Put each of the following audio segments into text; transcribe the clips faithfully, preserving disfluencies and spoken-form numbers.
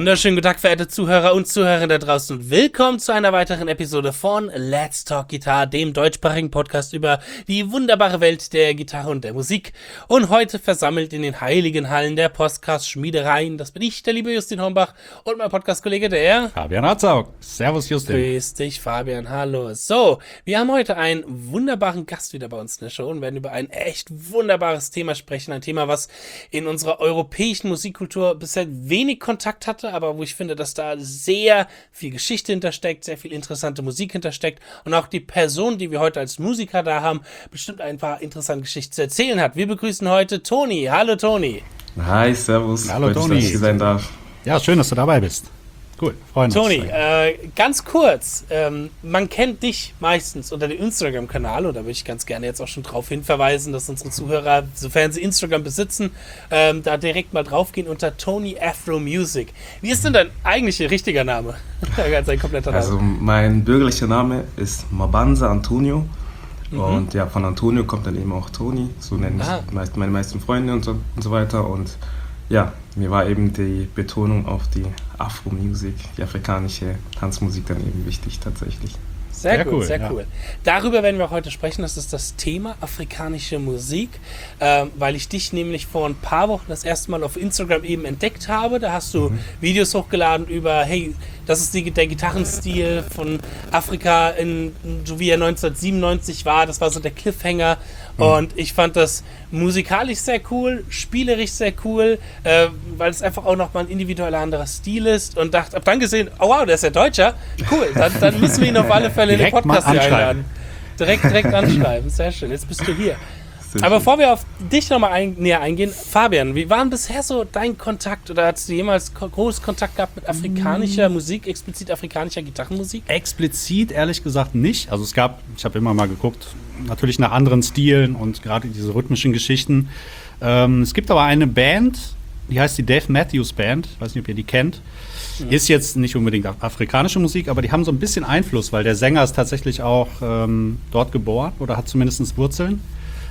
Wunderschönen guten Tag, verehrte Zuhörer und Zuhörer da draußen und willkommen zu einer weiteren Episode von Let's Talk Guitar, dem deutschsprachigen Podcast über die wunderbare Welt der Gitarre und der Musik. Und heute versammelt in den heiligen Hallen der Podcast-Schmiedereien, das bin ich, der liebe Justin Hombach und mein Podcast-Kollege, der Fabian Hatzau. Servus, Justin. Grüß dich, Fabian, hallo. So, wir haben heute einen wunderbaren Gast wieder bei uns in der Show und werden über ein echt wunderbares Thema sprechen. Ein Thema, was in unserer europäischen Musikkultur bisher wenig Kontakt hatte, aber wo ich finde, dass da sehr viel Geschichte hintersteckt, sehr viel interessante Musik hintersteckt und auch die Person, die wir heute als Musiker da haben, bestimmt ein paar interessante Geschichten zu erzählen hat. Wir begrüßen heute Toni. Hallo Toni. Hi, servus. Hallo Freut mich, Toni. dass ich hier sein darf. Ja, schön, dass du dabei bist. Cool, freuen uns. Toni, äh, ganz kurz, ähm, man kennt dich meistens unter dem Instagram-Kanal und da würde ich ganz gerne jetzt auch schon darauf hinverweisen, dass unsere Zuhörer, sofern sie Instagram besitzen, ähm, da direkt mal draufgehen unter Toni Afro Music. Wie ist denn dein eigentlicher richtiger Name? Ganz ein kompletter Name. Also mein bürgerlicher Name ist Mabanza Antonio Mhm. und ja, von Antonio kommt dann eben auch Toni, so nennen mich Ah. meist, meine meisten Freunde und so, und so weiter und ja, mir war eben die Betonung auf die Afro-Music, die afrikanische Tanzmusik dann eben wichtig tatsächlich. Sehr, Sehr cool, cool, sehr ja. cool. Darüber werden wir auch heute sprechen. Das ist das Thema afrikanische Musik, ähm, weil ich dich nämlich vor ein paar Wochen das erste Mal auf Instagram eben entdeckt habe. Da hast du Mhm. Videos hochgeladen über, hey, das ist die, der Gitarrenstil von Afrika, in, so wie er neunzehnhundertsiebenundneunzig war. Das war so der Cliffhanger. Mhm. Und ich fand das musikalisch sehr cool, spielerisch sehr cool, äh, weil es einfach auch nochmal ein individueller anderer Stil ist. Und dachte, hab dann gesehen, oh wow, der ist ja Deutscher. Cool, dann, dann müssen wir ihn auf alle Fälle in den Direkt mal Podcast hier anschreiben. einladen. Direkt, direkt anschreiben. Sehr schön, jetzt bist du hier. Sehr Aber schön. bevor wir auf dich nochmal ein, näher eingehen, Fabian, wie war denn bisher so dein Kontakt oder hast du jemals ko- groß Kontakt gehabt mit afrikanischer Musik, explizit afrikanischer Gitarrenmusik? Explizit ehrlich gesagt nicht. Also es gab, ich habe immer mal geguckt, natürlich nach anderen Stilen und gerade diese rhythmischen Geschichten. Ähm, es gibt aber eine Band, die heißt die Dave Matthews Band. Ich weiß nicht, ob ihr die kennt. Ist jetzt nicht unbedingt af- afrikanische Musik, aber die haben so ein bisschen Einfluss, weil der Sänger ist tatsächlich auch ähm, dort geboren oder hat zumindest Wurzeln.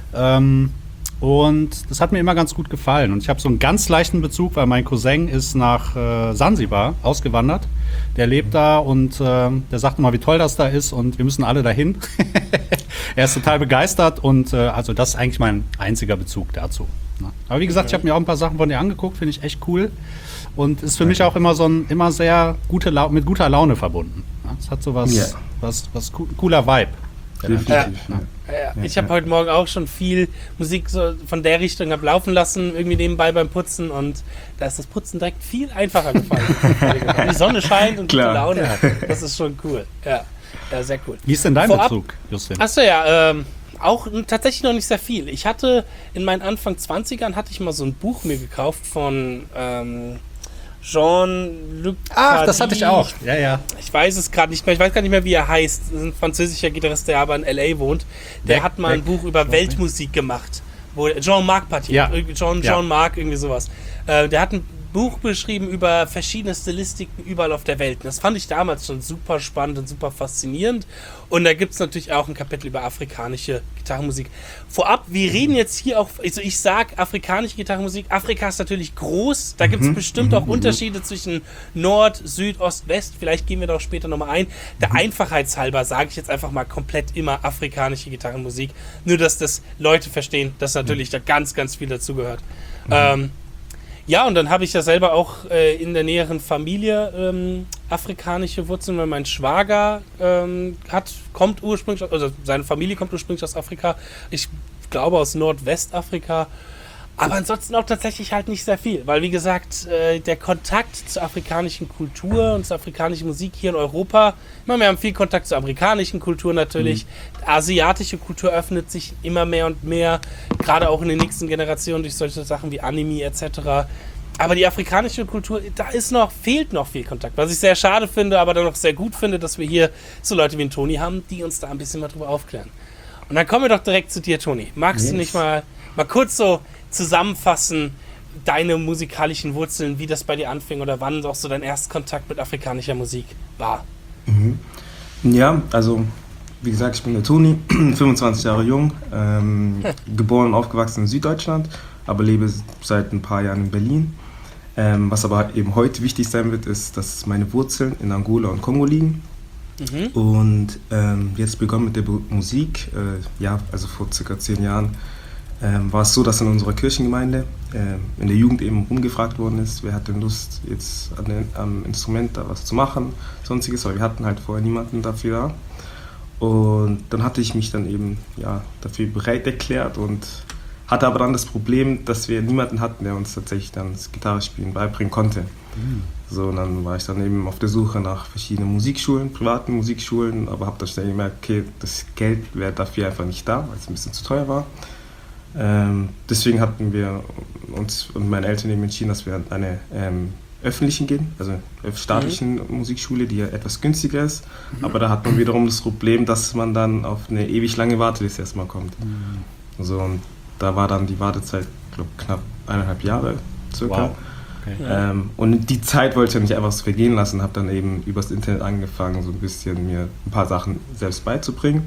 Ähm, und das hat mir immer ganz gut gefallen. Und ich habe so einen ganz leichten Bezug, weil mein Cousin ist nach äh, Sansibar ausgewandert. Der lebt da und äh, der sagt immer, wie toll das da ist und wir müssen alle dahin. Er ist total begeistert und äh, also das ist eigentlich mein einziger Bezug dazu. Ne? Aber wie gesagt, ich habe mir auch ein paar Sachen von dir angeguckt, finde ich echt cool. Und ist für mich auch immer so ein immer sehr gute Lau- mit guter Laune verbunden. Ne? Es hat so was, Ja. was, was co- cooler Vibe. Definitiv. Ja. Ja. Ja, ich habe heute Morgen auch schon viel Musik so von der Richtung hab laufen lassen, irgendwie nebenbei beim Putzen und da ist das Putzen direkt viel einfacher gefallen. Die Sonne scheint und gute Klar. Laune. Das ist schon cool. Ja, ja, sehr cool. Wie ist denn dein Vorab- Bezug, Justin? Achso, ja, ähm, auch n- tatsächlich noch nicht sehr viel. Ich hatte in meinen Anfang zwanzigern hatte ich mal so ein Buch mir gekauft von ähm, Jean-Luc Ach, das hatte ich Tardy. auch. Ja, ja. Ich weiß es gerade nicht mehr, ich weiß gar nicht mehr, wie er heißt. Das ist ein französischer Gitarrist, der aber in L A wohnt. Der Weg, hat mal ein weg. Buch über Jean- Weltmusik gemacht. Wo Jean-Marc Partier, Ja. Jean, Ja. Jean-Marc, irgendwie sowas. Äh, der hat ein Buch beschrieben über verschiedene Stilistiken überall auf der Welt. Und das fand ich damals schon super spannend und super faszinierend. Und da gibt es natürlich auch ein Kapitel über afrikanische Gitarrenmusik. Vorab, wir reden jetzt hier auch, also ich sag afrikanische Gitarrenmusik. Afrika ist natürlich groß. Da gibt es bestimmt auch Unterschiede zwischen Nord, Süd, Ost, West. Vielleicht gehen wir da auch später nochmal ein. Der Einfachheitshalber sage ich jetzt einfach mal komplett immer afrikanische Gitarrenmusik. Nur, dass das Leute verstehen, dass natürlich da ganz, ganz viel dazugehört. Ähm, Ja, und dann habe ich ja selber auch äh, in der näheren Familie ähm, afrikanische Wurzeln, weil mein Schwager ähm, hat, kommt ursprünglich, aus- also seine Familie kommt ursprünglich aus Afrika. Ich glaube aus Nordwestafrika. Aber ansonsten auch tatsächlich halt nicht sehr viel, weil wie gesagt, äh, der Kontakt zur afrikanischen Kultur und zur afrikanischen Musik hier in Europa, ich meine, wir haben viel Kontakt zur amerikanischen Kultur natürlich, asiatische Kultur öffnet sich immer mehr und mehr, gerade auch in den nächsten Generationen durch solche Sachen wie Anime et cetera. Aber die afrikanische Kultur, da ist noch, fehlt noch viel Kontakt, was ich sehr schade finde, aber dann noch sehr gut finde, dass wir hier so Leute wie ein Toni haben, die uns da ein bisschen mal drüber aufklären. Und dann kommen wir doch direkt zu dir, Toni. Magst Yes. du nicht mal, mal kurz so zusammenfassen, deine musikalischen Wurzeln, wie das bei dir anfing oder wann auch so dein Erstkontakt mit afrikanischer Musik war? Ja, also wie gesagt, ich bin der Toni, fünfundzwanzig Jahre jung, ähm, geboren und aufgewachsen in Süddeutschland, aber lebe seit ein paar Jahren in Berlin. Ähm, was aber eben heute wichtig sein wird, ist, dass meine Wurzeln in Angola und Kongo liegen. Mhm. Und ähm, jetzt begonnen mit der Bu- Musik, äh, ja, also vor circa zehn Jahren, ähm, war es so, dass in unserer Kirchengemeinde äh, in der Jugend eben rumgefragt worden ist, wer hat denn Lust, jetzt an den, am Instrument da was zu machen, sonstiges, weil wir hatten halt vorher niemanden dafür da. Und dann hatte ich mich dann eben ja, dafür bereit erklärt und hatte aber dann das Problem, dass wir niemanden hatten, der uns tatsächlich dann das Gitarrespielen beibringen konnte. Mhm. So, und dann war ich dann eben auf der Suche nach verschiedenen Musikschulen, privaten Musikschulen, aber habe dann schnell gemerkt, okay, das Geld wäre dafür einfach nicht da, weil es ein bisschen zu teuer war. Ähm, deswegen hatten wir uns und meine Eltern eben entschieden, dass wir an eine ähm, öffentlichen gehen, also eine staatlichen mhm. Musikschule, die ja etwas günstiger ist. Mhm. Aber da hat man wiederum das Problem, dass man dann auf eine ewig lange Warteliste erstmal kommt. Mhm. So, und da war dann die Wartezeit, glaube ich, knapp eineinhalb Jahre circa. Wow. Okay. Ähm, und die Zeit wollte ich ja nicht einfach so vergehen lassen, habe dann eben übers Internet angefangen, so ein bisschen mir ein paar Sachen selbst beizubringen.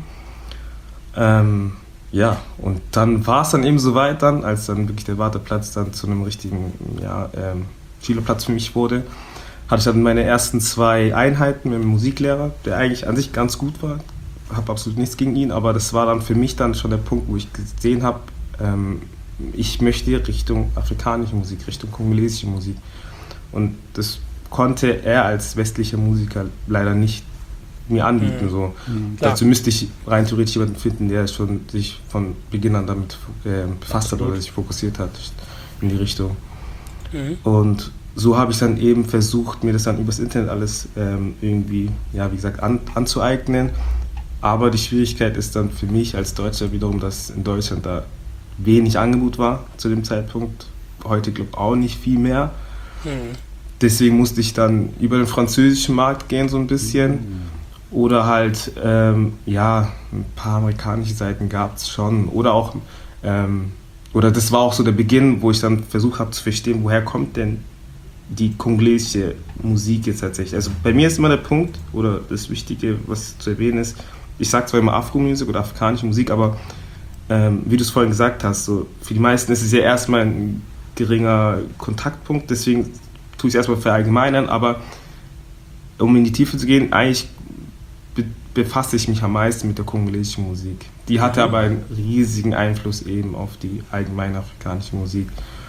Ähm, ja, und dann war es dann eben so weit dann, als dann wirklich der Warteplatz dann zu einem richtigen ja, ähm, Schülerplatz für mich wurde, hatte ich dann meine ersten zwei Einheiten mit dem Musiklehrer, der eigentlich an sich ganz gut war. Habe absolut nichts gegen ihn, aber das war dann für mich dann schon der Punkt, wo ich gesehen habe, ähm, ich möchte Richtung afrikanische Musik, Richtung kongolesische Musik. Und das konnte er als westlicher Musiker leider nicht mir anbieten. Mhm. So. Mhm, dazu müsste ich rein theoretisch jemanden finden, der schon sich von Beginn an damit äh, befasst Absolut. hat oder sich fokussiert hat in die Richtung. Mhm. Und so habe ich dann eben versucht, mir das dann übers Internet alles ähm, irgendwie, ja, wie gesagt, an, anzueignen. Aber die Schwierigkeit ist dann für mich als Deutscher wiederum, dass in Deutschland da wenig Angebot war zu dem Zeitpunkt. Heute, glaube ich, auch nicht viel mehr. Mhm. Deswegen musste ich dann über den französischen Markt gehen so ein bisschen. Mhm. Oder halt, ähm, ja, ein paar amerikanische Seiten gab es schon. Oder auch, ähm, oder das war auch so der Beginn, wo ich dann versucht habe zu verstehen, woher kommt denn die kongolesische Musik jetzt tatsächlich. Also bei mir ist immer der Punkt, oder das Wichtige, was zu erwähnen ist, ich sage zwar immer Afro-Musik oder afrikanische Musik, aber ähm, wie du es vorhin gesagt hast, so, für die meisten ist es ja erstmal ein geringer Kontaktpunkt, deswegen tue ich es erstmal verallgemeinern, aber um in die Tiefe zu gehen, eigentlich be- befasse ich mich am meisten mit der kongolesischen Musik. Die hatte mhm. aber einen riesigen Einfluss eben auf die allgemeine afrikanische Musik.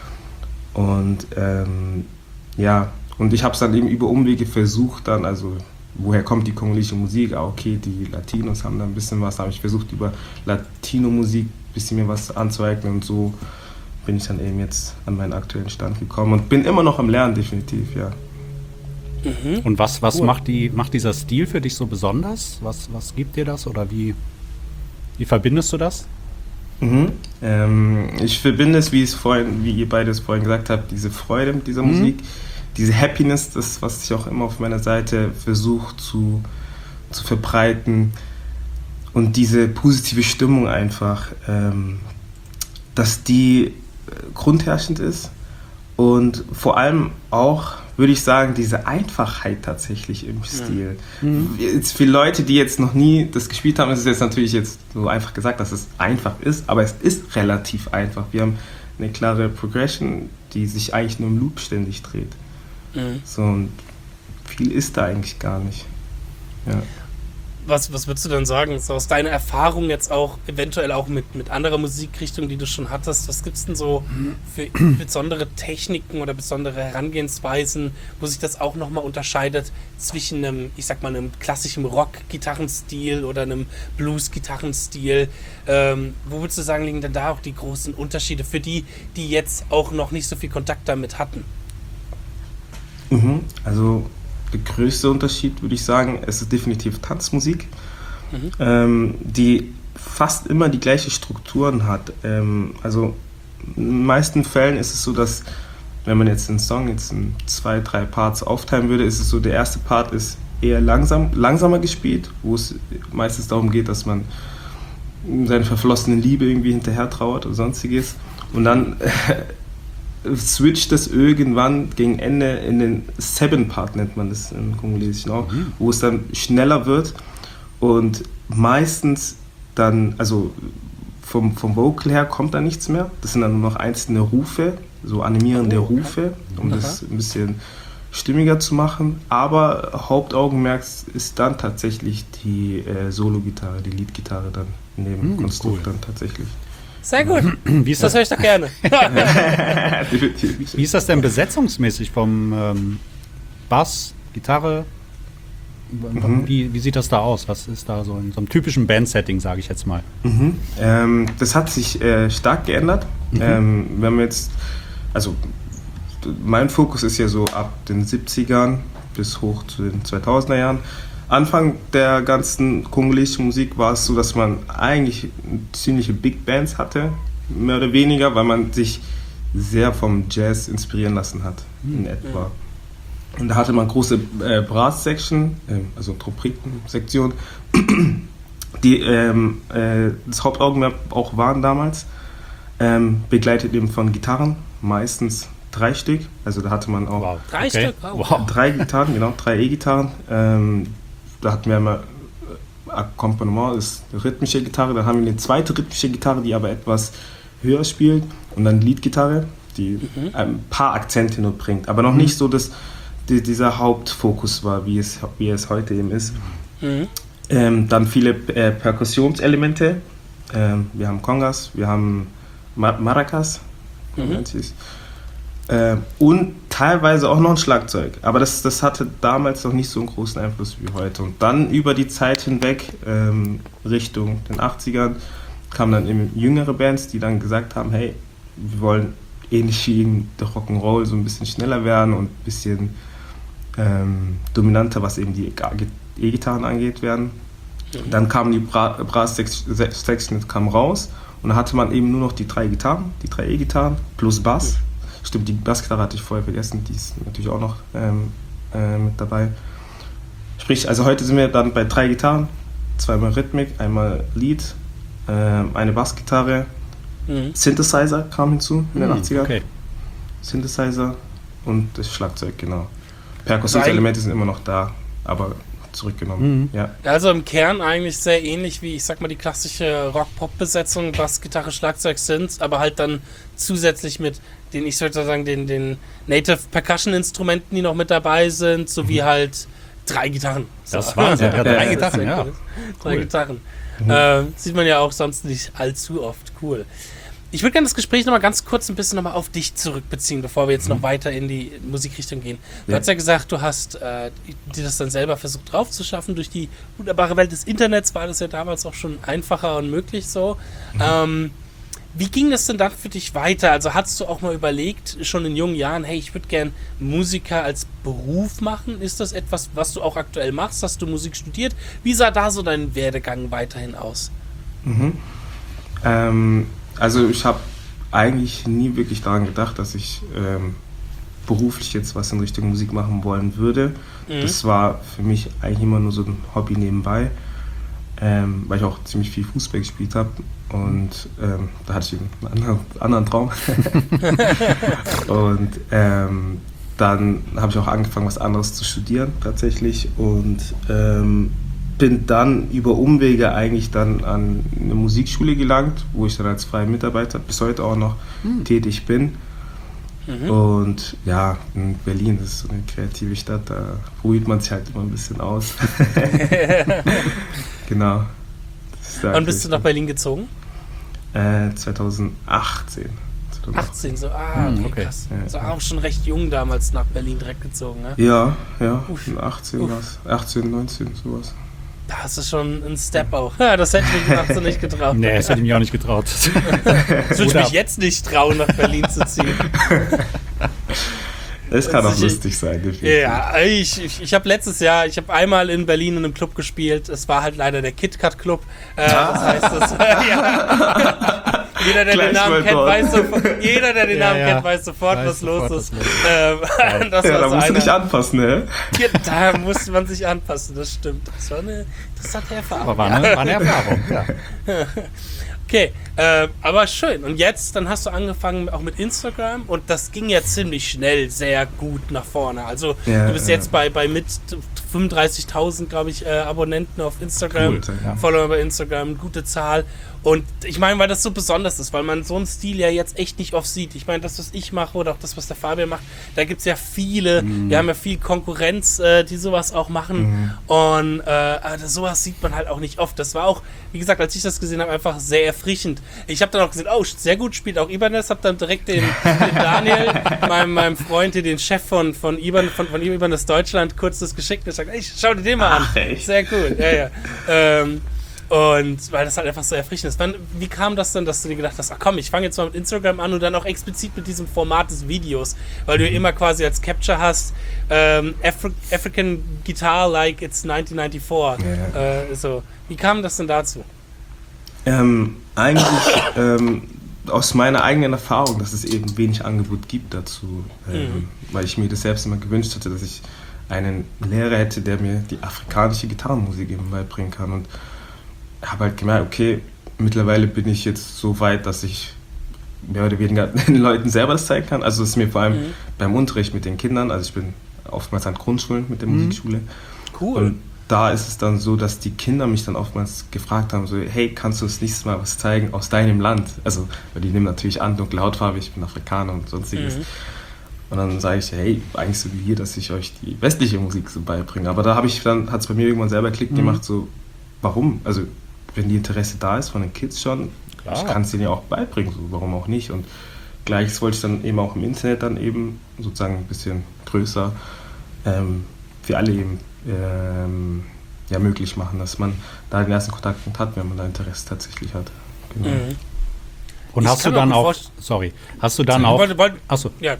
Und ähm, ja, und ich habe es dann eben über Umwege versucht dann, also woher kommt die kongolesische Musik? Ah, okay, die Latinos haben da ein bisschen was, habe ich versucht über Latino-Musik ein bisschen mir was anzueignen und so bin ich dann eben jetzt an meinen aktuellen Stand gekommen und bin immer noch am Lernen, definitiv, ja. Mhm. Und was, was cool. macht, die, macht dieser Stil für dich so besonders? Was, was gibt dir das oder wie, wie verbindest du das? Mhm. Ähm, ich verbinde es, wie, es vorhin, wie ihr beide es vorhin gesagt habt, diese Freude mit dieser mhm. Musik, diese Happiness, das, was ich auch immer auf meiner Seite versuche zu, zu verbreiten und diese positive Stimmung einfach, ähm, dass die grundherrschend ist und vor allem auch, würde ich sagen, diese Einfachheit tatsächlich im Stil. Mhm. Jetzt für Leute, die jetzt noch nie das gespielt haben, ist es jetzt natürlich jetzt so einfach gesagt, dass es einfach ist, aber es ist relativ einfach. Wir haben eine klare Progression, die sich eigentlich nur im Loop ständig dreht. Mhm. So, und viel ist da eigentlich gar nicht. Ja. Was, was würdest du denn sagen, so aus deiner Erfahrung jetzt auch, eventuell auch mit, mit anderer Musikrichtung, die du schon hattest, was gibt es denn so für besondere Techniken oder besondere Herangehensweisen, wo sich das auch nochmal unterscheidet zwischen einem, ich sag mal, einem klassischen Rock-Gitarrenstil oder einem Blues-Gitarrenstil? Ähm, wo würdest du sagen, liegen denn da auch die großen Unterschiede für die, die jetzt auch noch nicht so viel Kontakt damit hatten? Mhm, also der größte Unterschied, würde ich sagen, es ist definitiv Tanzmusik, mhm. ähm, die fast immer die gleichen Strukturen hat. Ähm, also in den meisten Fällen ist es so, dass wenn man jetzt einen Song jetzt in zwei, drei Parts aufteilen würde, ist es so, der erste Part ist eher langsam, langsamer gespielt, wo es meistens darum geht, dass man seine verflossene Liebe irgendwie hinterher trauert oder sonstiges. Und dann switcht das irgendwann gegen Ende in den Seven-Part, nennt man das im Kongolesischen auch, mhm. wo es dann schneller wird und meistens dann, also vom, vom Vocal her kommt da nichts mehr, das sind dann nur noch einzelne Rufe, so animierende Oh, okay. Rufe, um Aha. das ein bisschen stimmiger zu machen. Aber Hauptaugenmerk ist dann tatsächlich die äh, Solo-Gitarre, die Lead-Gitarre dann neben Hm, Konstrukt cool. dann tatsächlich. Sehr gut. Wie ist Das das, höre ich doch gerne. wie ist das denn besetzungsmäßig vom ähm, Bass, Gitarre? Mhm. Wie, wie sieht das da aus? Was ist da so in so einem typischen Band-Setting, sage ich jetzt mal? Mhm. Ähm, das hat sich äh, stark geändert. Mhm. Ähm, wenn wir jetzt, also mein Fokus ist ja so ab den siebzigern bis hoch zu den zweitausender Jahren. Anfang der ganzen kongolesischen Musik war es so, dass man eigentlich ziemliche Big Bands hatte, mehr oder weniger, weil man sich sehr vom Jazz inspirieren lassen hat, in etwa. Und da hatte man große äh, Brass-Section, äh, also Trompeten-Sektion, die ähm, äh, das Hauptaugenmerk auch waren damals, ähm, begleitet eben von Gitarren, meistens drei Stück, also da hatte man auch Wow. Drei Okay. Stück, wow. Wow. drei Gitarren, genau, drei E-Gitarren. Ähm, da hatten wir immer äh, Akkompagnement, das ist eine rhythmische Gitarre, dann haben wir eine zweite rhythmische Gitarre, die aber etwas höher spielt und dann Leadgitarre, die Mhm. ein paar Akzente nur bringt, aber noch nicht so, dass die, dieser Hauptfokus war, wie es, wie es heute eben ist. Mhm. Ähm, dann viele äh, Perkussionselemente. Ähm, wir haben Congas, wir haben Ma- Maracas, Mhm. nennt sie's. Äh, und teilweise auch noch ein Schlagzeug. Aber das, das hatte damals noch nicht so einen großen Einfluss wie heute. Und dann über die Zeit hinweg, ähm, Richtung den achtzigern, kamen dann eben jüngere Bands, die dann gesagt haben, hey, wir wollen ähnlich wie in der Rock'n'Roll so ein bisschen schneller werden und ein bisschen ähm, dominanter, was eben die E-Gitarren angeht, werden. Dann kamen die Bra- Brass-Section kam raus und dann hatte man eben nur noch die drei Gitarren, die drei E-Gitarren plus Bass. Stimmt, die Bassgitarre hatte ich vorher vergessen, die ist natürlich auch noch ähm, äh, mit dabei. Sprich, also heute sind wir dann bei drei Gitarren, zweimal Rhythmik, einmal Lead, ähm, eine Bassgitarre, Mhm. Synthesizer kam hinzu in den Hm, achtzigern. okay. Synthesizer und das Schlagzeug, genau. Perkussionselemente sind immer noch da, aber zurückgenommen. Mhm. Ja. Also im Kern eigentlich sehr ähnlich wie, ich sag mal, die klassische Rock-Pop-Besetzung, Bass, Gitarre, Schlagzeug sind, aber halt dann zusätzlich mit den, ich sollte sagen, den, den Native Percussion-Instrumenten, die noch mit dabei sind, sowie halt drei Gitarren. Das ist Wahnsinn, ja, drei das Gitarren, sehr ja. cool. Drei Cool. Gitarren. Ähm, sieht man ja auch sonst nicht allzu oft. Cool. Ich würde gerne das Gespräch nochmal ganz kurz ein bisschen nochmal auf dich zurückbeziehen, bevor wir jetzt noch weiter in die Musikrichtung gehen. Du Ja. hast ja gesagt, du hast äh, dir das dann selber versucht drauf zu schaffen. Durch die wunderbare Welt des Internets war das ja damals auch schon einfacher und möglich so. Ähm, wie ging das denn dann für dich weiter? Also hattest du auch mal überlegt, schon in jungen Jahren, hey, ich würde gern Musiker als Beruf machen? Ist das etwas, was du auch aktuell machst? Hast du Musik studiert? Wie sah da so dein Werdegang weiterhin aus? Mhm. Ähm, also ich habe eigentlich nie wirklich daran gedacht, dass ich ähm, beruflich jetzt was in Richtung Musik machen wollen würde. Mhm. Das war für mich eigentlich immer nur so ein Hobby nebenbei, ähm, weil ich auch ziemlich viel Fußball gespielt habe und ähm, da hatte ich einen anderen, anderen Traum. und ähm, dann habe ich auch angefangen, was anderes zu studieren tatsächlich und ähm, bin dann über Umwege eigentlich dann an eine Musikschule gelangt, wo ich dann als freier Mitarbeiter bis heute auch noch Hm. tätig bin. Mhm. Und ja, in Berlin, das ist so eine kreative Stadt, da ruht man sich halt immer ein bisschen aus. Genau. Das ist Wann bist du nach eigentlich- Berlin gezogen? Äh, zweitausendachtzehn. achtzehn, so, ah, Hm, okay, okay. krass. Ja. Also auch schon recht jung damals nach Berlin direkt gezogen, ne? Ja, ja, Uff. achtzehn Uff. was. achtzehn, neunzehn, sowas. Das ist schon ein Step auch. Ja, das hätte ich mich mit achtzehn nicht getraut. Nee, das hätte ich mich auch nicht getraut. Das würde ich Oder- mich jetzt nicht trauen, nach Berlin zu ziehen. Das kann Das auch ist- lustig sein, definitiv. Ja, ich, ich, ich habe letztes Jahr, ich habe einmal in Berlin in einem Club gespielt. Es war halt leider der KitKat Club. Äh, das heißt, das, ja. Jeder, der Gleich den Namen mal kennt, dort. weiß sofort, jeder, der den Ja, Namen ja. kennt, weiß sofort, Weiß was sofort, los was ist. los Ähm, das Ja, war da so musst du einer. dich anpassen, ne? Ja, da musste man sich anpassen, das stimmt. Das war eine interessante Erfahrung. Aber war eine, war eine Erfahrung, ja. Okay, äh, aber schön. Und jetzt, dann hast du angefangen auch mit Instagram und das ging ja ziemlich schnell sehr gut nach vorne. Also Ja, du bist ja. jetzt bei, bei mit fünfunddreißigtausend, glaube ich, äh, Abonnenten auf Instagram, Cool, ja. Follower bei Instagram, gute Zahl. Und ich meine, weil das so besonders ist, weil man so einen Stil ja jetzt echt nicht oft sieht. Ich meine, das, was ich mache oder auch das, was der Fabian macht, da gibt es ja viele, mhm. wir haben ja viel Konkurrenz, äh, die sowas auch machen. Mhm. Und äh, also sowas sieht man halt auch nicht oft. Das war auch, wie gesagt, als ich das gesehen habe, einfach sehr erfrischend. Ich habe dann auch gesehen, oh, sehr gut, spielt auch Ibanez, habe dann direkt den, den Daniel, meinem, meinem Freund, den Chef von, von Ibanez, von, von Ibanez Deutschland, kurz das geschickt und gesagt, ey, schau dir den mal an. Ach, echt? Sehr cool, ja, ja. Ähm, und weil das halt einfach so erfrischend ist. Wann, wie kam das denn, dass du dir gedacht hast, ach komm, ich fange jetzt mal mit Instagram an und dann auch explizit mit diesem Format des Videos, weil du ja immer quasi als Capture hast, ähm, Afri- African Guitar like it's neunzehnhundertneunundneunzig. Ja. Äh, so. Wie kam das denn dazu? Ähm, eigentlich ähm, aus meiner eigenen Erfahrung, dass es eben wenig Angebot gibt dazu, ähm, mhm. weil ich mir das selbst immer gewünscht hatte, dass ich einen Lehrer hätte, der mir die afrikanische Gitarrenmusik eben beibringen kann. Und habe halt gemerkt, okay, mittlerweile bin ich jetzt so weit, dass ich mehr oder weniger den Leuten selber das zeigen kann. Also es ist mir vor allem mhm. beim Unterricht mit den Kindern, also ich bin oftmals an Grundschulen mit der mhm. Musikschule. Cool. Und da ist es dann so, dass die Kinder mich dann oftmals gefragt haben, so, hey, kannst du uns nächstes Mal was zeigen aus deinem Land? Also, weil die nehmen natürlich an, dunkle Hautfarbe, ich bin Afrikaner und sonstiges. Mhm. Und dann sage ich, hey, eigentlich so wie hier, dass ich euch die westliche Musik so beibringe. Aber da habe ich dann, hat es bei mir irgendwann selber Klick mhm. gemacht, so, warum? Also, wenn die Interesse da ist von den Kids schon, Klar. ich kann es denen ja auch beibringen, so, warum auch nicht. Und gleiches wollte ich dann eben auch im Internet dann eben sozusagen ein bisschen größer ähm, für alle eben ähm, ja, möglich machen, dass man da den ersten Kontakt hat, wenn man da Interesse tatsächlich hat. Genau. Mhm. Und Ich hast du kann dann mir auch, vorst- sorry, hast du dann Ich auch, wollte- wollte- achso, Ja.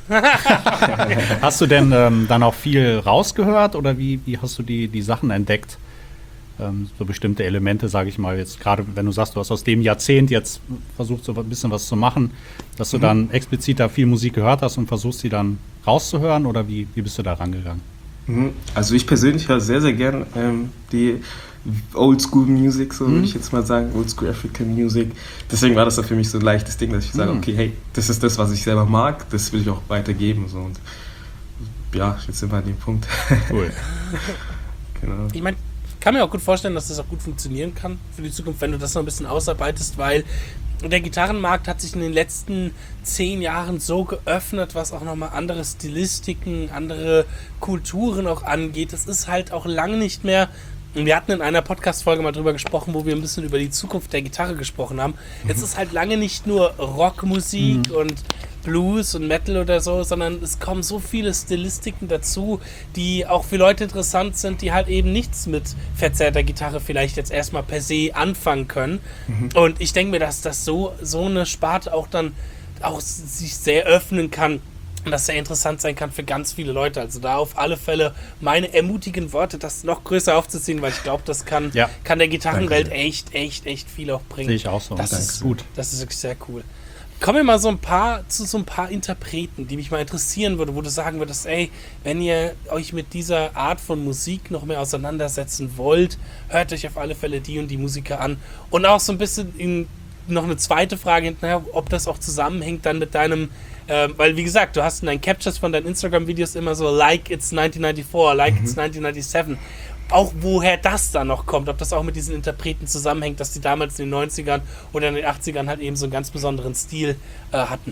hast du denn ähm, dann auch viel rausgehört oder wie, wie hast du die, die Sachen entdeckt? Ähm, so bestimmte Elemente, sage ich mal, jetzt gerade wenn du sagst, du hast aus dem Jahrzehnt jetzt versucht, so ein bisschen was zu machen, dass du Mhm. dann explizit da viel Musik gehört hast und versuchst, sie dann rauszuhören oder wie, wie bist du da rangegangen? Mhm. Also ich persönlich höre sehr, sehr gern ähm, die Oldschool Music, so Mhm. würde ich jetzt mal sagen, Oldschool African Music. Deswegen war das auch für mich so ein leichtes Ding, dass ich sage, Mhm. okay, hey, das ist das, was ich selber mag, das will ich auch weitergeben. So. Und ja, jetzt sind wir an dem Punkt. Cool. Genau. Ich meine, ich kann mir auch gut vorstellen, dass das auch gut funktionieren kann für die Zukunft, wenn du das noch ein bisschen ausarbeitest, weil der Gitarrenmarkt hat sich in den letzten zehn Jahren so geöffnet, was auch nochmal andere Stilistiken, andere Kulturen auch angeht. Das ist halt auch lange nicht mehr. Wir hatten in einer Podcast-Folge mal drüber gesprochen, wo wir ein bisschen über die Zukunft der Gitarre gesprochen haben. Jetzt ist halt lange nicht nur Rockmusik Mhm. und Blues und Metal oder so, sondern es kommen so viele Stilistiken dazu, die auch für Leute interessant sind, die halt eben nichts mit verzerrter Gitarre vielleicht jetzt erstmal per se anfangen können. Mhm. Und ich denke mir, dass das so, so eine Sparte auch dann auch sich sehr öffnen kann. Und das sehr interessant sein kann für ganz viele Leute. Also da auf alle Fälle meine ermutigen Worte, das noch größer aufzuziehen, weil ich glaube, das kann, Ja. kann der Gitarrenwelt Danke. echt, echt, echt viel auch bringen. Sehe ich auch so. Das Danke. ist Gut. Das ist wirklich sehr cool. Kommen wir mal so ein paar zu so ein paar Interpreten, die mich mal interessieren würde, wo du sagen würdest, ey, wenn ihr euch mit dieser Art von Musik noch mehr auseinandersetzen wollt, hört euch auf alle Fälle die und die Musiker an. Und auch so ein bisschen in, noch eine zweite Frage hinterher, ob das auch zusammenhängt dann mit deinem Ähm, weil, wie gesagt, du hast in deinen Captures von deinen Instagram-Videos immer so like it's neunzehnhundertneunundneunzig, like Mhm. it's neunzehnhundertsiebenundneunzig. Auch woher das dann noch kommt, ob das auch mit diesen Interpreten zusammenhängt, dass die damals in den neunzigern oder in den achtzigern halt eben so einen ganz besonderen Stil äh, hatten.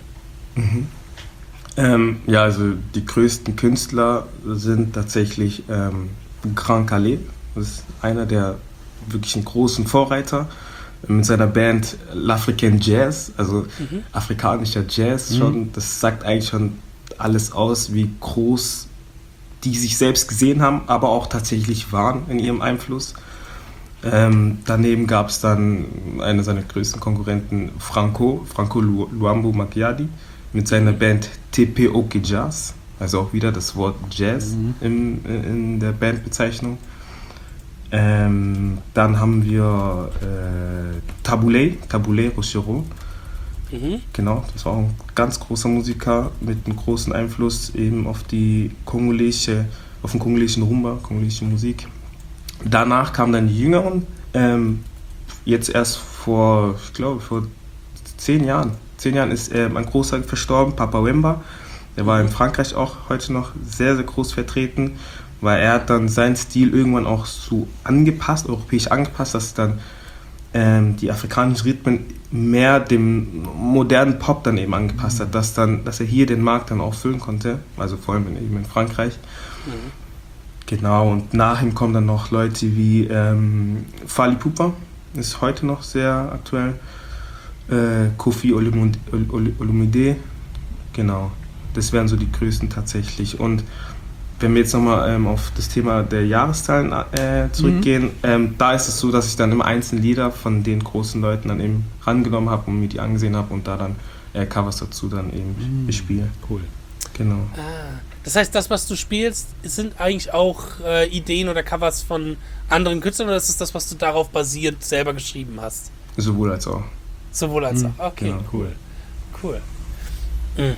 Ähm, ja, also die größten Künstler sind tatsächlich ähm, Grand Calais. Das ist einer der wirklichen großen Vorreiter mit seiner Band L'African Jazz, also Mhm. afrikanischer Jazz Mhm. schon. Das sagt eigentlich schon alles aus, wie groß die sich selbst gesehen haben, aber auch tatsächlich waren in ihrem Einfluss. Ähm, daneben gab es dann einen seiner größten Konkurrenten, Franco, Franco Lu- Luambo Macchiadi, mit seiner Band T P O K Jazz, also auch wieder das Wort Jazz Mhm. im, in der Bandbezeichnung. Ähm, dann haben wir äh, Taboulé, Taboulé Rochereau, Mhm. genau, das war auch ein ganz großer Musiker mit einem großen Einfluss eben auf die kongolesische, auf den kongolesischen Rumba, kongolesische Musik. Danach kamen dann die Jüngeren, ähm, jetzt erst vor, ich glaube, vor zehn Jahren. Zehn Jahren ist ähm, ein großer verstorben, Papa Wemba. Der war in Frankreich auch heute noch sehr, sehr groß vertreten, weil er hat dann seinen Stil irgendwann auch so angepasst, europäisch angepasst, dass dann ähm, die afrikanischen Rhythmen mehr dem modernen Pop dann eben angepasst hat, dass, dann, dass er hier den Markt dann auch füllen konnte, also vor allem in, eben in Frankreich. Mhm. Genau, und nach ihm kommen dann noch Leute wie ähm, Fally Ipupa, ist heute noch sehr aktuell, äh, Koffi Olomide, genau, das wären so die größten tatsächlich. Und wenn wir jetzt nochmal ähm, auf das Thema der Jahreszahlen äh, zurückgehen, mhm. ähm, da ist es so, dass ich dann immer einzelne Lieder von den großen Leuten dann eben rangenommen habe und mir die angesehen habe und da dann äh, Covers dazu dann eben mhm. bespiele. Cool. Genau. Ah, das heißt, das, was du spielst, sind eigentlich auch äh, Ideen oder Covers von anderen Künstlern oder ist es das, was du darauf basiert selber geschrieben hast? Sowohl als auch. Sowohl als mhm. auch, okay. Genau. Cool. Cool. Mhm.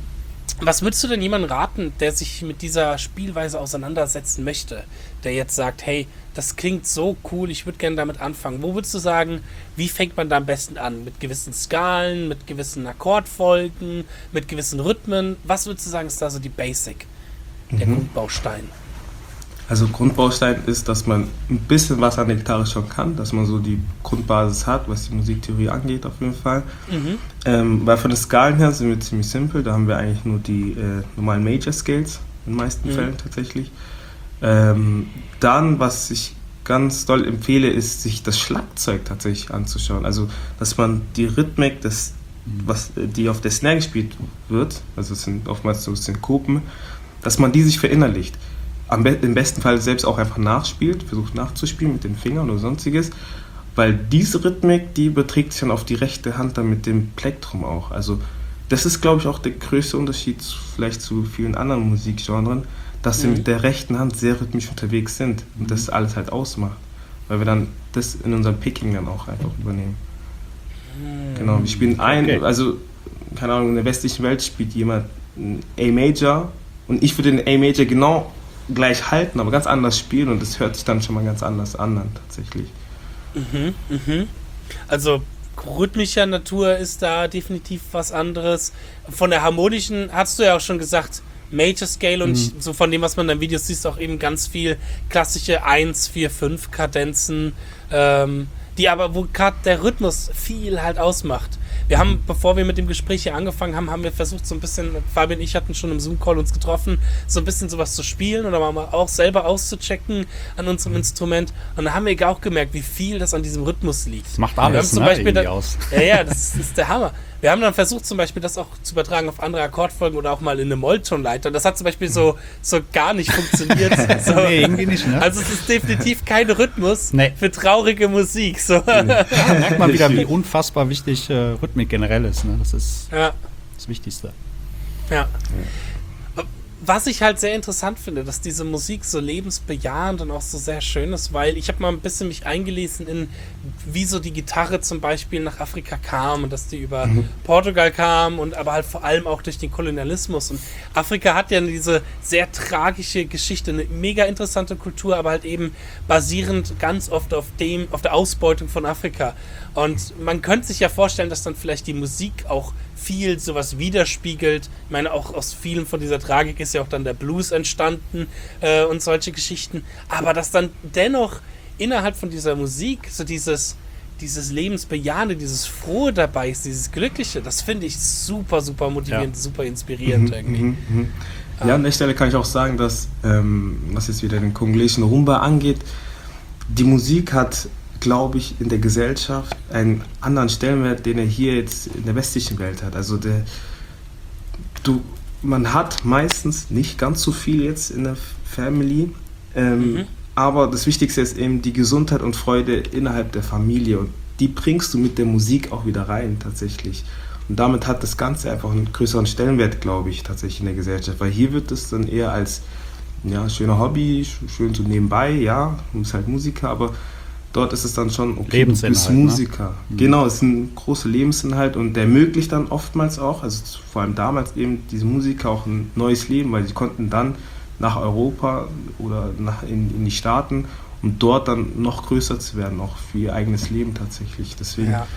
Was würdest du denn jemandem raten, der sich mit dieser Spielweise auseinandersetzen möchte, der jetzt sagt, hey, das klingt so cool, ich würde gerne damit anfangen. Wo würdest du sagen, wie fängt man da am besten an? Mit gewissen Skalen, mit gewissen Akkordfolgen, mit gewissen Rhythmen? Was würdest du sagen, ist da so die Basic, der mhm. Grundbaustein? Also Grundbaustein ist, dass man ein bisschen was an der Gitarre schon kann, dass man so die Grundbasis hat, was die Musiktheorie angeht auf jeden Fall. Mhm. Ähm, weil von den Skalen her sind wir ziemlich simpel, da haben wir eigentlich nur die äh, normalen Major Scales in den meisten mhm. Fällen tatsächlich. Ähm, dann, was ich ganz doll empfehle, ist, sich das Schlagzeug tatsächlich anzuschauen. Also, dass man die Rhythmik, das, was, die auf der Snare gespielt wird, also es sind oftmals so Synkopen, dass man die sich verinnerlicht. Am be- im besten Fall selbst auch einfach nachspielt, versucht nachzuspielen mit den Fingern oder sonstiges, weil diese Rhythmik, die überträgt sich dann auf die rechte Hand dann mit dem Plektrum auch. Also das ist, glaube ich, auch der größte Unterschied zu, vielleicht zu vielen anderen Musikgenren, dass mhm. wir mit der rechten Hand sehr rhythmisch unterwegs sind und mhm. das alles halt ausmacht, weil wir dann das in unserem Picking dann auch einfach übernehmen. Mhm. Genau, wir spielen ein, okay. also keine Ahnung, in der westlichen Welt spielt jemand ein A-Major und ich würde den A-Major genau gleich halten, aber ganz anders spielen und das hört sich dann schon mal ganz anders an dann tatsächlich. Mhm, mhm. Also rhythmischer Natur ist da definitiv was anderes. Von der harmonischen hast du ja auch schon gesagt, Major Scale und mhm. ich, so von dem, was man in den Videos sieht, auch eben ganz viel klassische eins, vier, fünf Kadenzen, ähm, die aber, wo gerade der Rhythmus viel halt ausmacht. Wir haben, bevor wir mit dem Gespräch hier angefangen haben, haben wir versucht, so ein bisschen, Fabian und ich hatten schon im Zoom-Call uns getroffen, so ein bisschen sowas zu spielen oder mal auch selber auszuchecken an unserem Instrument. Und da haben wir auch gemerkt, wie viel das an diesem Rhythmus liegt. Das macht alles, zum ne, Beispiel irgendwie dann, aus. Ja, ja, das, das ist der Hammer. Wir haben dann versucht, zum Beispiel das auch zu übertragen auf andere Akkordfolgen oder auch mal in eine Molltonleiter. Und das hat zum Beispiel so, so gar nicht funktioniert. So. Nee, irgendwie nicht, ne? Also es ist definitiv kein Rhythmus nee. für traurige Musik. So. Ja, da merkt man wieder, wie unfassbar wichtig äh, Rhythmik generell ist. Ne? Das ist ja. das Wichtigste. Ja. Was ich halt sehr interessant finde, dass diese Musik so lebensbejahend und auch so sehr schön ist, weil ich habe mal ein bisschen mich eingelesen in, wie so die Gitarre zum Beispiel nach Afrika kam und dass die über mhm. Portugal kam und aber halt vor allem auch durch den Kolonialismus. Und Afrika hat ja diese sehr tragische Geschichte, eine mega interessante Kultur, aber halt eben basierend ganz oft auf dem, auf der Ausbeutung von Afrika. Und man könnte sich ja vorstellen, dass dann vielleicht die Musik auch viel sowas widerspiegelt. Ich meine, auch aus vielen von dieser Tragik ist ja auch dann der Blues entstanden äh, und solche Geschichten. Aber dass dann dennoch innerhalb von dieser Musik so dieses, dieses Lebensbejahende, dieses Frohe dabei ist, dieses Glückliche, das finde ich super, super motivierend, ja. super inspirierend mhm, irgendwie. Mhm, mhm. Ja, an der Stelle kann ich auch sagen, dass, ähm, was jetzt wieder den kongolesischen Rumba angeht, die Musik hat, glaube ich, in der Gesellschaft einen anderen Stellenwert, den er hier jetzt in der westlichen Welt hat. Also der, du, man hat meistens nicht ganz so viel jetzt in der Family, ähm, mhm. aber das Wichtigste ist eben die Gesundheit und Freude innerhalb der Familie und die bringst du mit der Musik auch wieder rein tatsächlich. Und damit hat das Ganze einfach einen größeren Stellenwert, glaube ich, tatsächlich in der Gesellschaft, weil hier wird es dann eher als ja, schöner Hobby, schön so nebenbei, ja, du bist halt Musiker, aber dort ist es dann schon, okay, du bist Musiker. Ne? Genau, es ist ein großer Lebensinhalt und der ermöglicht dann oftmals auch, also vor allem damals eben, diese Musiker auch ein neues Leben, weil sie konnten dann nach Europa oder nach in, in die Staaten, um dort dann noch größer zu werden, auch für ihr eigenes Leben tatsächlich. Deswegen, ja,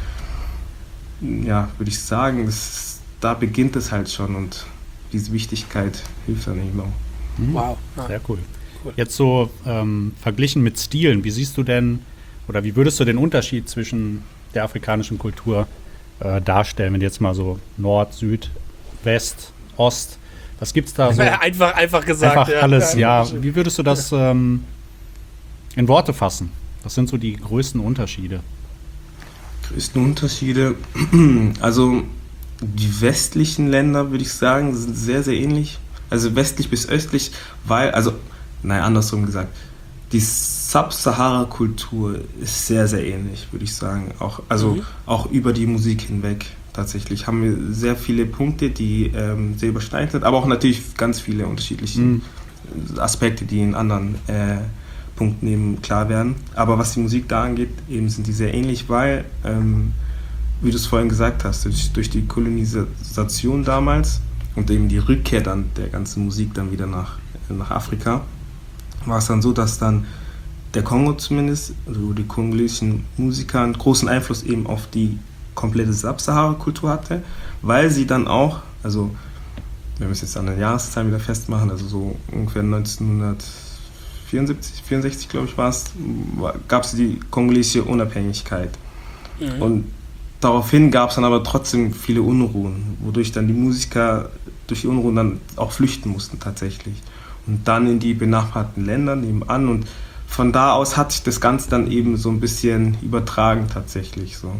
ja würde ich sagen, das, da beginnt es halt schon und diese Wichtigkeit hilft dann eben auch. Mhm. Wow, sehr cool. cool. Jetzt so ähm, verglichen mit Stilen, wie siehst du denn oder wie würdest du den Unterschied zwischen der afrikanischen Kultur äh, darstellen, wenn du jetzt mal so Nord, Süd, West, Ost, was gibt's da so? Einfach, einfach gesagt. Einfach ja. alles, ja. Wie würdest du das ähm, in Worte fassen? Was sind so die größten Unterschiede? Größten Unterschiede, also die westlichen Länder, würde ich sagen, sind sehr, sehr ähnlich. Also westlich bis östlich, weil, also, nein, andersrum gesagt, die Sub-Sahara-Kultur ist sehr, sehr ähnlich, würde ich sagen. Auch, also mhm. auch über die Musik hinweg tatsächlich haben wir sehr viele Punkte, die ähm, sehr überschneidend sind, aber auch natürlich ganz viele unterschiedliche mhm. Aspekte, die in anderen äh, Punkten eben klar werden. Aber was die Musik da angeht, eben sind die sehr ähnlich, weil, ähm, wie du es vorhin gesagt hast, durch, durch die Kolonisation damals und eben die Rückkehr dann der ganzen Musik dann wieder nach, nach Afrika, war es dann so, dass dann der Kongo zumindest, also die kongolesischen Musiker, einen großen Einfluss eben auf die komplette Sub-Sahara-Kultur hatte, weil sie dann auch, also wenn wir es jetzt an der Jahreszahlen wieder festmachen, also so ungefähr neunzehnhundertvierundsiebzig, vierundsechzig glaube ich war es, gab es die kongolesische Unabhängigkeit. Mhm. Und daraufhin gab es dann aber trotzdem viele Unruhen, wodurch dann die Musiker durch die Unruhen dann auch flüchten mussten tatsächlich. Und dann in die benachbarten Länder nebenan. Und von da aus hat sich das Ganze dann eben so ein bisschen übertragen tatsächlich so.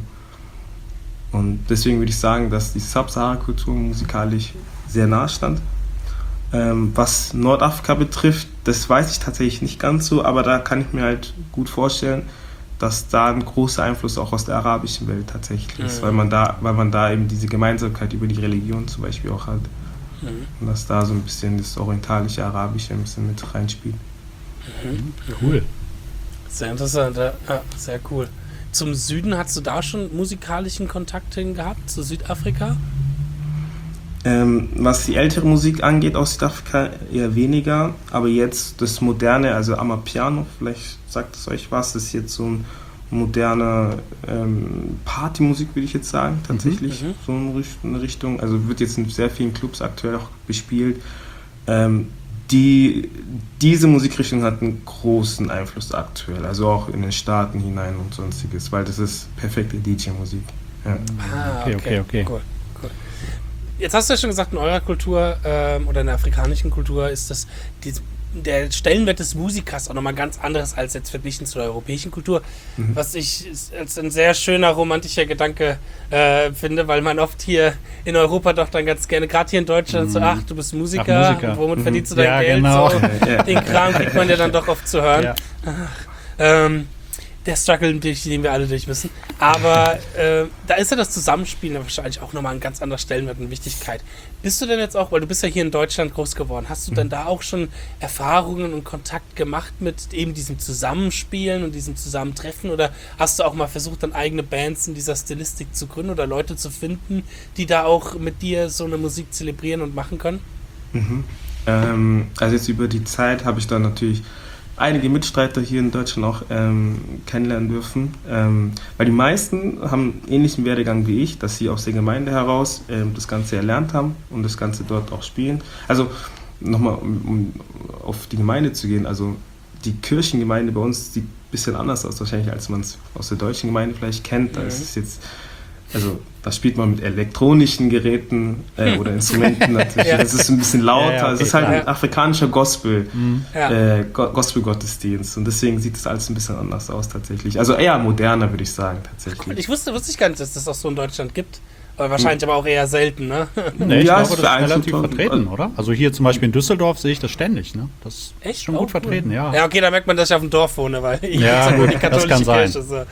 Und deswegen würde ich sagen, dass die Sub-Sahara-Kultur musikalisch sehr nahe stand. Ähm, was Nordafrika betrifft, das weiß ich tatsächlich nicht ganz so, aber da kann ich mir halt gut vorstellen, dass da ein großer Einfluss auch aus der arabischen Welt tatsächlich ist, mhm. weil man da, weil man da eben diese Gemeinsamkeit über die Religion zum Beispiel auch hat. Mhm. Und dass da so ein bisschen das orientalische, arabische ein bisschen mit reinspielt. Mhm. Cool. Sehr interessant, ja, sehr cool. Zum Süden hast du da schon musikalischen Kontakt hin gehabt, zu Südafrika? Ähm, was die ältere Musik angeht aus Südafrika eher weniger, aber jetzt das Moderne, also Amapiano, vielleicht sagt es euch was, das ist jetzt so ein moderne ähm, Partymusik, würde ich jetzt sagen, tatsächlich, mhm. so eine Richtung, also wird jetzt in sehr vielen Clubs aktuell auch gespielt. Ähm, die, diese Musikrichtung hat einen großen Einfluss aktuell, also auch in den Staaten hinein und sonstiges, weil das ist perfekte D J-Musik. Ja. Ah, okay, okay, okay. Cool, cool. Jetzt hast du ja schon gesagt, in eurer Kultur ähm, oder in der afrikanischen Kultur ist das die, der Stellenwert des Musikers auch nochmal ganz anderes als jetzt verglichen zur europäischen Kultur, mhm. was ich als ein sehr schöner romantischer Gedanke äh, finde, weil man oft hier in Europa doch dann ganz gerne, gerade hier in Deutschland, mhm. so, ach, du bist Musiker, ach, Musiker. Und womit mhm. verdienst du dein ja, Geld? Genau. So, den Kram kriegt man ja dann doch oft zu hören. Ja. Ach, ähm, der Struggle, durch den wir alle durch müssen. Aber äh, da ist ja das Zusammenspielen wahrscheinlich auch nochmal ein ganz anderer Stellenwert und Wichtigkeit. Bist du denn jetzt auch, weil du bist ja hier in Deutschland groß geworden, hast du denn da auch schon Erfahrungen und Kontakt gemacht mit eben diesem Zusammenspielen und diesem Zusammentreffen? Oder hast du auch mal versucht, dann eigene Bands in dieser Stilistik zu gründen oder Leute zu finden, die da auch mit dir so eine Musik zelebrieren und machen können? Mhm. Ähm, also jetzt über die Zeit habe ich da natürlich einige Mitstreiter hier in Deutschland auch ähm, kennenlernen dürfen, ähm, weil die meisten haben einen ähnlichen Werdegang wie ich, dass sie aus der Gemeinde heraus ähm, das Ganze erlernt haben und das Ganze dort auch spielen. Also nochmal, um, um auf die Gemeinde zu gehen, also die Kirchengemeinde bei uns sieht ein bisschen anders aus wahrscheinlich, als man es aus der deutschen Gemeinde vielleicht kennt. Da ist es jetzt, also da spielt man mit elektronischen Geräten äh, oder Instrumenten natürlich. Ja. Das ist ein bisschen lauter. Ja, ja, okay, es ist halt klar. Ein afrikanischer Gospel, mhm. äh, Go- Gospel-Gottesdienst. Und deswegen sieht das alles ein bisschen anders aus tatsächlich. Also eher moderner, würde ich sagen, tatsächlich. Ich wusste, wusste ich gar nicht, dass das auch so in Deutschland gibt. Aber wahrscheinlich mhm. aber auch eher selten, ne? Nee, ich ja, glaube, das ist relativ vertreten, oder? Also hier zum Beispiel in Düsseldorf sehe ich das ständig, ne? Das ist echt schon oh, gut vertreten, cool. ja. Ja, okay, da merkt man, dass ich auf dem Dorf wohne, weil ich ja, so die katholische das kann sein. Kirche. So.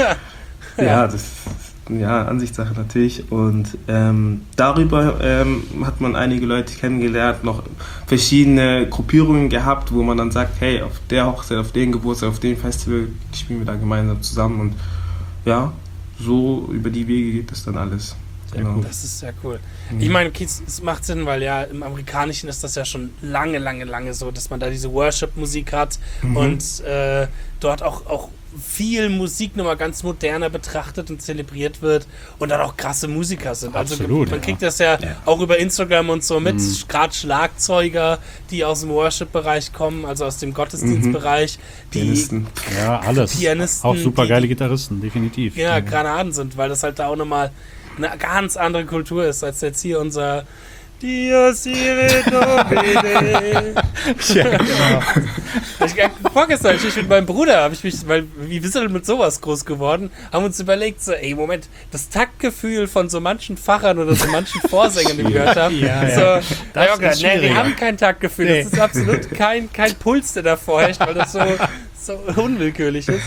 ja. ja, das ja, Ansichtssache natürlich. Und ähm, darüber ähm, hat man einige Leute kennengelernt, noch verschiedene Gruppierungen gehabt, wo man dann sagt, hey, auf der Hochzeit, auf den Geburtstag, auf dem Festival spielen wir da gemeinsam zusammen. Und ja, so über die Wege geht das dann alles. Sehr genau. Cool. Das ist sehr cool. Mhm. Ich meine, okay, es macht Sinn, weil ja im Amerikanischen ist das ja schon lange, lange, lange so, dass man da diese Worship-Musik hat mhm. und äh, dort auch, auch viel Musik nochmal ganz moderner betrachtet und zelebriert wird und dann auch krasse Musiker sind. Absolut, also man ja. kriegt das ja, ja auch über Instagram und so mit, mhm. gerade Schlagzeuger, die aus dem Worship-Bereich kommen, also aus dem Gottesdienstbereich, mhm. die Pianisten. Ja, alles. Pianisten, auch super geile Gitarristen, definitiv. Ja, ja, Granaten sind, weil das halt da auch nochmal eine ganz andere Kultur ist, als jetzt hier unser Dios ire domine. Ja, genau. Ich, vorgestern ich mit meinem Bruder, habe ich mich, weil wir sind halt mit sowas groß geworden, haben uns überlegt, so, ey, Moment, das Taktgefühl von so manchen Pfarrern oder so manchen Vorsängern, die wir gehört haben, ja, so, ja. Das okay, ist nee, die haben kein Taktgefühl, nee. Das ist absolut kein, kein Puls, der da vorherrscht, weil das so, so unwillkürlich ist.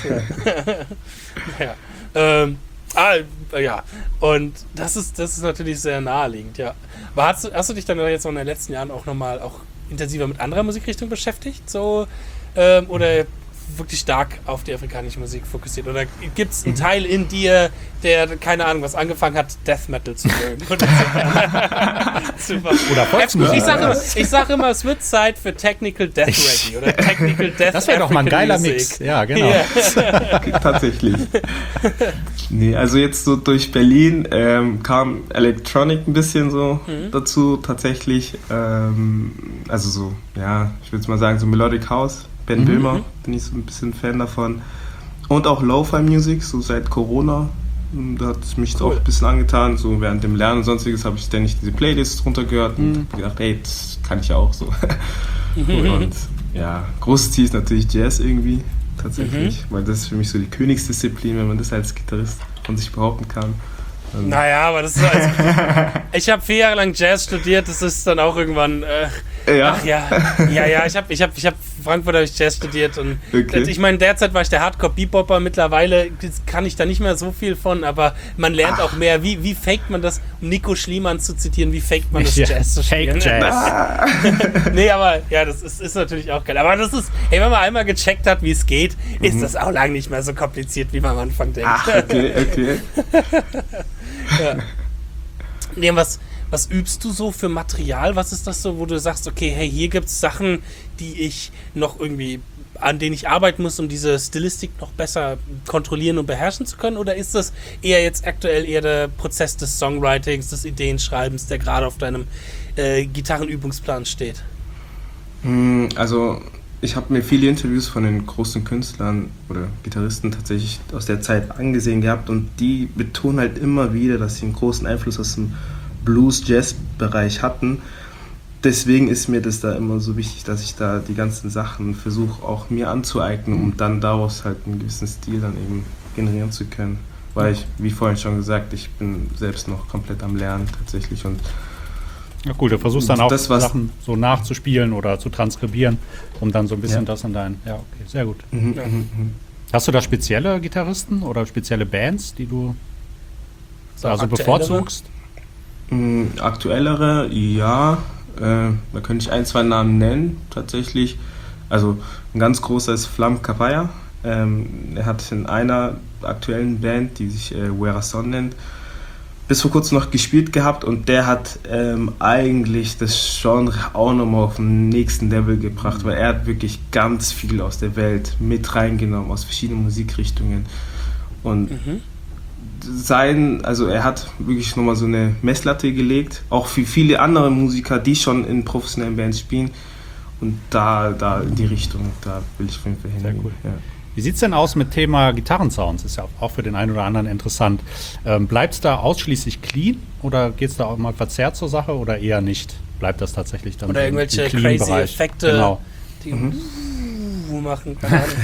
Ja. ja. Ähm, Ah, ja, und das ist, das ist natürlich sehr naheliegend, ja. Aber hast du, hast du dich dann jetzt noch in den letzten Jahren auch nochmal auch intensiver mit anderer Musikrichtung beschäftigt? So, ähm, oder wirklich stark auf die afrikanische Musik fokussiert? Oder gibt es einen Teil in dir, der, keine Ahnung, was angefangen hat, Death Metal zu hören? Oder, so. oder Volksmusik. Ich sage immer, sag immer, es wird Zeit für Technical Death Reggae oder Technical Death Das wäre doch mal ein geiler Music. Mix. Ja, genau. Yeah. Tatsächlich. Nee, also jetzt so durch Berlin ähm, kam Electronic ein bisschen so mhm. dazu, tatsächlich. Ähm, also so, ja, ich würde mal sagen, so Melodic House. Ben mhm. Wilmer, bin ich so ein bisschen Fan davon. Und auch Lo-Fi Music, so seit Corona. Da hat es mich cool. auch ein bisschen angetan. So während dem Lernen und sonstiges habe ich ständig diese Playlists runtergehört und mhm. gedacht, ey, das kann ich ja auch so. Und ja, großes Ziel ist natürlich Jazz irgendwie, tatsächlich. Mhm. Weil das ist für mich so die Königsdisziplin, wenn man das als Gitarrist von sich behaupten kann. Und naja, aber das ist so, also, ich habe vier Jahre lang Jazz studiert, das ist dann auch irgendwann, äh, ja. ach ja, ja, ja, ich habe ich hab, ich hab Frankfurt habe ich Jazz studiert und okay. ich meine, derzeit war ich der Hardcore-Bebopper, mittlerweile kann ich da nicht mehr so viel von, aber man lernt ach. auch mehr, wie, wie faked man das, um Nico Schliemann zu zitieren, wie faked man das ja, Jazz zu spielen. Fake Jazz. Nee, aber ja, das ist, ist natürlich auch geil, aber das ist, hey, wenn man einmal gecheckt hat, wie es geht, mhm. ist das auch lange nicht mehr so kompliziert, wie man am Anfang denkt. Ach, okay, okay. Ja. Nee, was, was übst du so für Material? Was ist das so, wo du sagst, okay, hey, hier gibt es Sachen, die ich noch irgendwie, an denen ich arbeiten muss, um diese Stilistik noch besser kontrollieren und beherrschen zu können? Oder ist das eher jetzt aktuell eher der Prozess des Songwritings, des Ideenschreibens, der gerade auf deinem äh, Gitarrenübungsplan steht? Also ich habe mir viele Interviews von den großen Künstlern oder Gitarristen tatsächlich aus der Zeit angesehen gehabt und die betonen halt immer wieder, dass sie einen großen Einfluss aus dem Blues-Jazz-Bereich hatten. Deswegen ist mir das da immer so wichtig, dass ich da die ganzen Sachen versuche auch mir anzueignen, um dann daraus halt einen gewissen Stil dann eben generieren zu können. Weil ich, wie vorhin schon gesagt, ich bin selbst noch komplett am Lernen tatsächlich und ja cool, du versuchst dann auch das, Sachen so nachzuspielen oder zu transkribieren, um dann so ein bisschen ja. das in dein... Ja, okay, sehr gut. Mhm, ja. mhm. Hast du da spezielle Gitarristen oder spezielle Bands, die du so da so bevorzugst? Aktuellere, ja. Äh, da könnte ich ein, zwei Namen nennen, tatsächlich. Also ein ganz großer ist Flam Capaya. Ähm, er hat in einer aktuellen Band, die sich äh, Werason nennt, bis vor kurzem noch gespielt gehabt und der hat ähm, eigentlich das Genre auch nochmal auf den nächsten Level gebracht, mhm. weil er hat wirklich ganz viel aus der Welt mit reingenommen, aus verschiedenen Musikrichtungen und mhm. sein, also er hat wirklich nochmal so eine Messlatte gelegt, auch für viele andere Musiker, die schon in professionellen Bands spielen und da, da in die Richtung, da will ich auf jeden Fall hin. Sehr cool. Ja. Wie sieht es denn aus mit Thema Gitarrensounds? Ist ja auch für den einen oder anderen interessant. Ähm, bleibt es da ausschließlich clean oder geht es da auch mal verzerrt zur Sache oder eher nicht? Bleibt das tatsächlich dann oder so irgendwelche im crazy Clean-Bereich? Effekte, genau. die Mhm. machen? Keine Ahnung.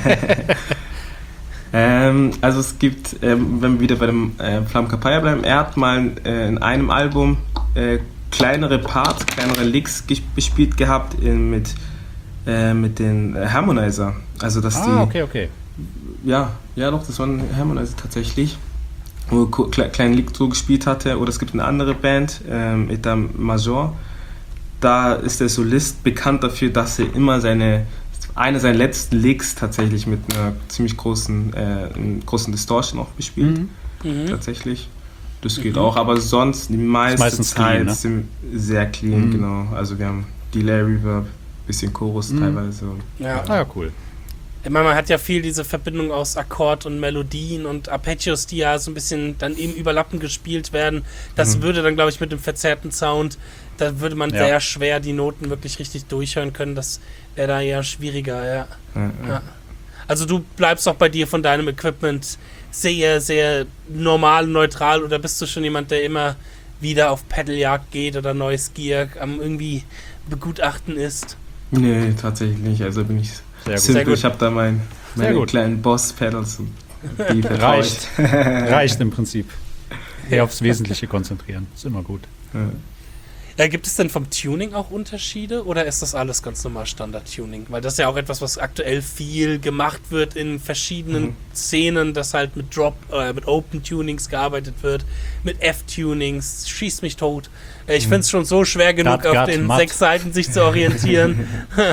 ähm, also es gibt, ähm, wenn wir wieder bei dem äh, Flam Capaya bleiben, er hat mal äh, in einem Album äh, kleinere Parts, kleinere Licks gespielt gehabt in, mit Äh, mit den äh, Harmonizer. Also dass ah, die. okay, okay. Ja, ja doch, das war ein Harmonizer tatsächlich. Wo er kle- kleinen Lick so gespielt hatte. Oder es gibt eine andere Band, ähm, Etat Major. Da ist der Solist bekannt dafür, dass er immer seine eine seiner letzten Licks tatsächlich mit einer ziemlich großen, äh, großen Distortion auch bespielt. Mhm. Tatsächlich. Das geht mhm. auch, aber sonst die meiste Zeit clean, ne? Sind sehr clean, mhm. genau. Also wir haben Delay Reverb, bisschen Chorus mhm. teilweise. Ja. Ah ja, cool. Ich meine, man hat ja viel diese Verbindung aus Akkord und Melodien und Arpeggios, die ja so ein bisschen dann eben überlappend gespielt werden. Das mhm. würde dann, glaube ich, mit dem verzerrten Sound, da würde man ja. sehr schwer die Noten wirklich richtig durchhören können. Das wäre da eher schwieriger, ja. Mhm. ja. Also du bleibst auch bei dir von deinem Equipment sehr, sehr normal, neutral, oder bist du schon jemand, der immer wieder auf Pedaljagd geht oder neues Gear am irgendwie begutachten ist? Nee, tatsächlich nicht. Also bin ich sehr simpel. gut. Ich habe da mein, meine kleinen Boss-Pedals und die reicht. Reicht im Prinzip. Eher aufs Wesentliche konzentrieren. Ist immer gut. Ja. Ja, gibt es denn vom Tuning auch Unterschiede oder ist das alles ganz normal Standard-Tuning? Weil das ist ja auch etwas, was aktuell viel gemacht wird in verschiedenen mhm. Szenen, dass halt mit Drop, äh, mit Open-Tunings gearbeitet wird, mit F-Tunings, schießt mich tot. Äh, ich mhm. finde es schon so schwer genug, Gat, auf Gat, den Matt. sechs Seiten sich zu orientieren.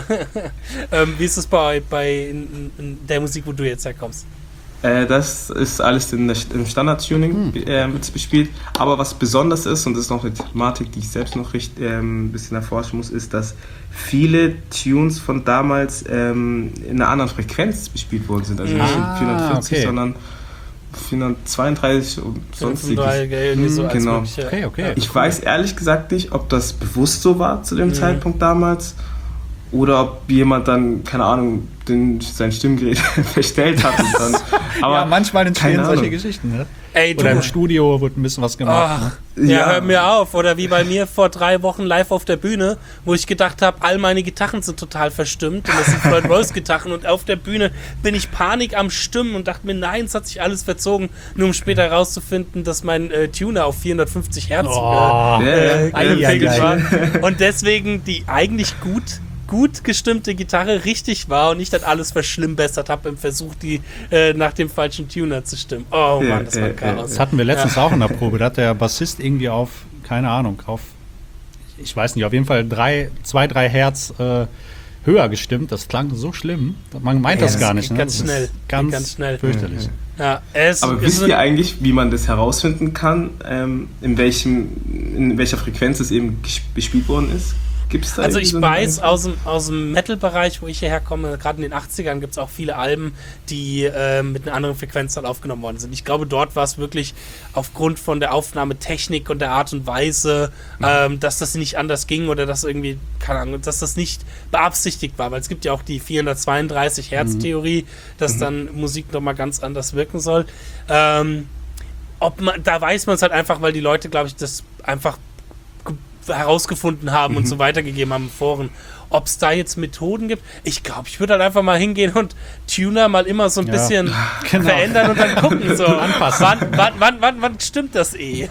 ähm, wie ist es bei, bei in, in der Musik, wo du jetzt herkommst? Äh, das ist alles in der, im Standard-Tuning hm. äh, bespielt. Aber was besonders ist, und das ist noch eine Thematik, die ich selbst noch recht, ähm, ein bisschen erforschen muss, ist, dass viele Tunes von damals ähm, in einer anderen Frequenz bespielt worden sind. Also nicht ah, vierhundertvierzig, okay. sondern vierhundertzweiunddreißig und sonstiges. Hm, so genau. Okay, okay. Ich weiß ehrlich gesagt nicht, ob das bewusst so war zu dem mhm. Zeitpunkt damals. Oder ob jemand dann, keine Ahnung, den, sein Stimmgerät verstellt hat. Und dann, aber ja, manchmal entstehen solche Ahnung. Geschichten. Ne? Ey, Oder im Studio wird ein bisschen was gemacht. Oh, ne? Ja, hör mir auf. Oder wie bei mir vor drei Wochen live auf der Bühne, wo ich gedacht habe, all meine Gitarren sind total verstimmt. Und das sind Floyd Rose Gitarren. Und auf der Bühne bin ich Panik am Stimmen und dachte mir, nein, es hat sich alles verzogen. Nur um später herauszufinden, dass mein äh, Tuner auf vierhundertfünfzig Hertz oh, äh, äh, gepegelt war. Und deswegen die eigentlich gut gut gestimmte Gitarre richtig war und ich dann alles verschlimmbessert habe im Versuch, die äh, nach dem falschen Tuner zu stimmen. Oh Mann, das war ein Chaos. Das hatten wir letztens ja. auch in der Probe. Da hat der Bassist irgendwie auf, keine Ahnung, auf, ich weiß nicht, auf jeden Fall drei, zwei, drei Hertz äh, höher gestimmt. Das klang so schlimm. Man meint ja, das, das gar nicht. Ne? Ganz schnell. Ganz, ganz schnell. Fürchterlich. Ja, es Aber wisst ihr eigentlich, wie man das herausfinden kann, ähm, in, welchem, in welcher Frequenz es eben gespielt worden ist? Gibt's da also ich so weiß aus dem, aus dem Metal-Bereich, wo ich hierher komme, gerade in den achtzigern gibt es auch viele Alben, die äh, mit einer anderen Frequenz dann aufgenommen worden sind. Ich glaube, dort war es wirklich aufgrund von der Aufnahmetechnik und der Art und Weise, mhm. ähm, dass das nicht anders ging oder dass irgendwie, keine Ahnung, dass das nicht beabsichtigt war, weil es gibt ja auch die vierhundertzweiunddreißig Hertz Theorie, dass mhm. dann Musik nochmal ganz anders wirken soll. Ähm, ob man, da weiß man es halt einfach, weil die Leute, glaube ich, das einfach herausgefunden haben mhm. und so weitergegeben haben in Foren. Ob es da jetzt Methoden gibt? Ich glaube, ich würde halt einfach mal hingehen und Tuner mal immer so ein ja, bisschen genau. verändern und dann gucken. So, anpassen. Wann, wann, wann, wann, wann stimmt das eh?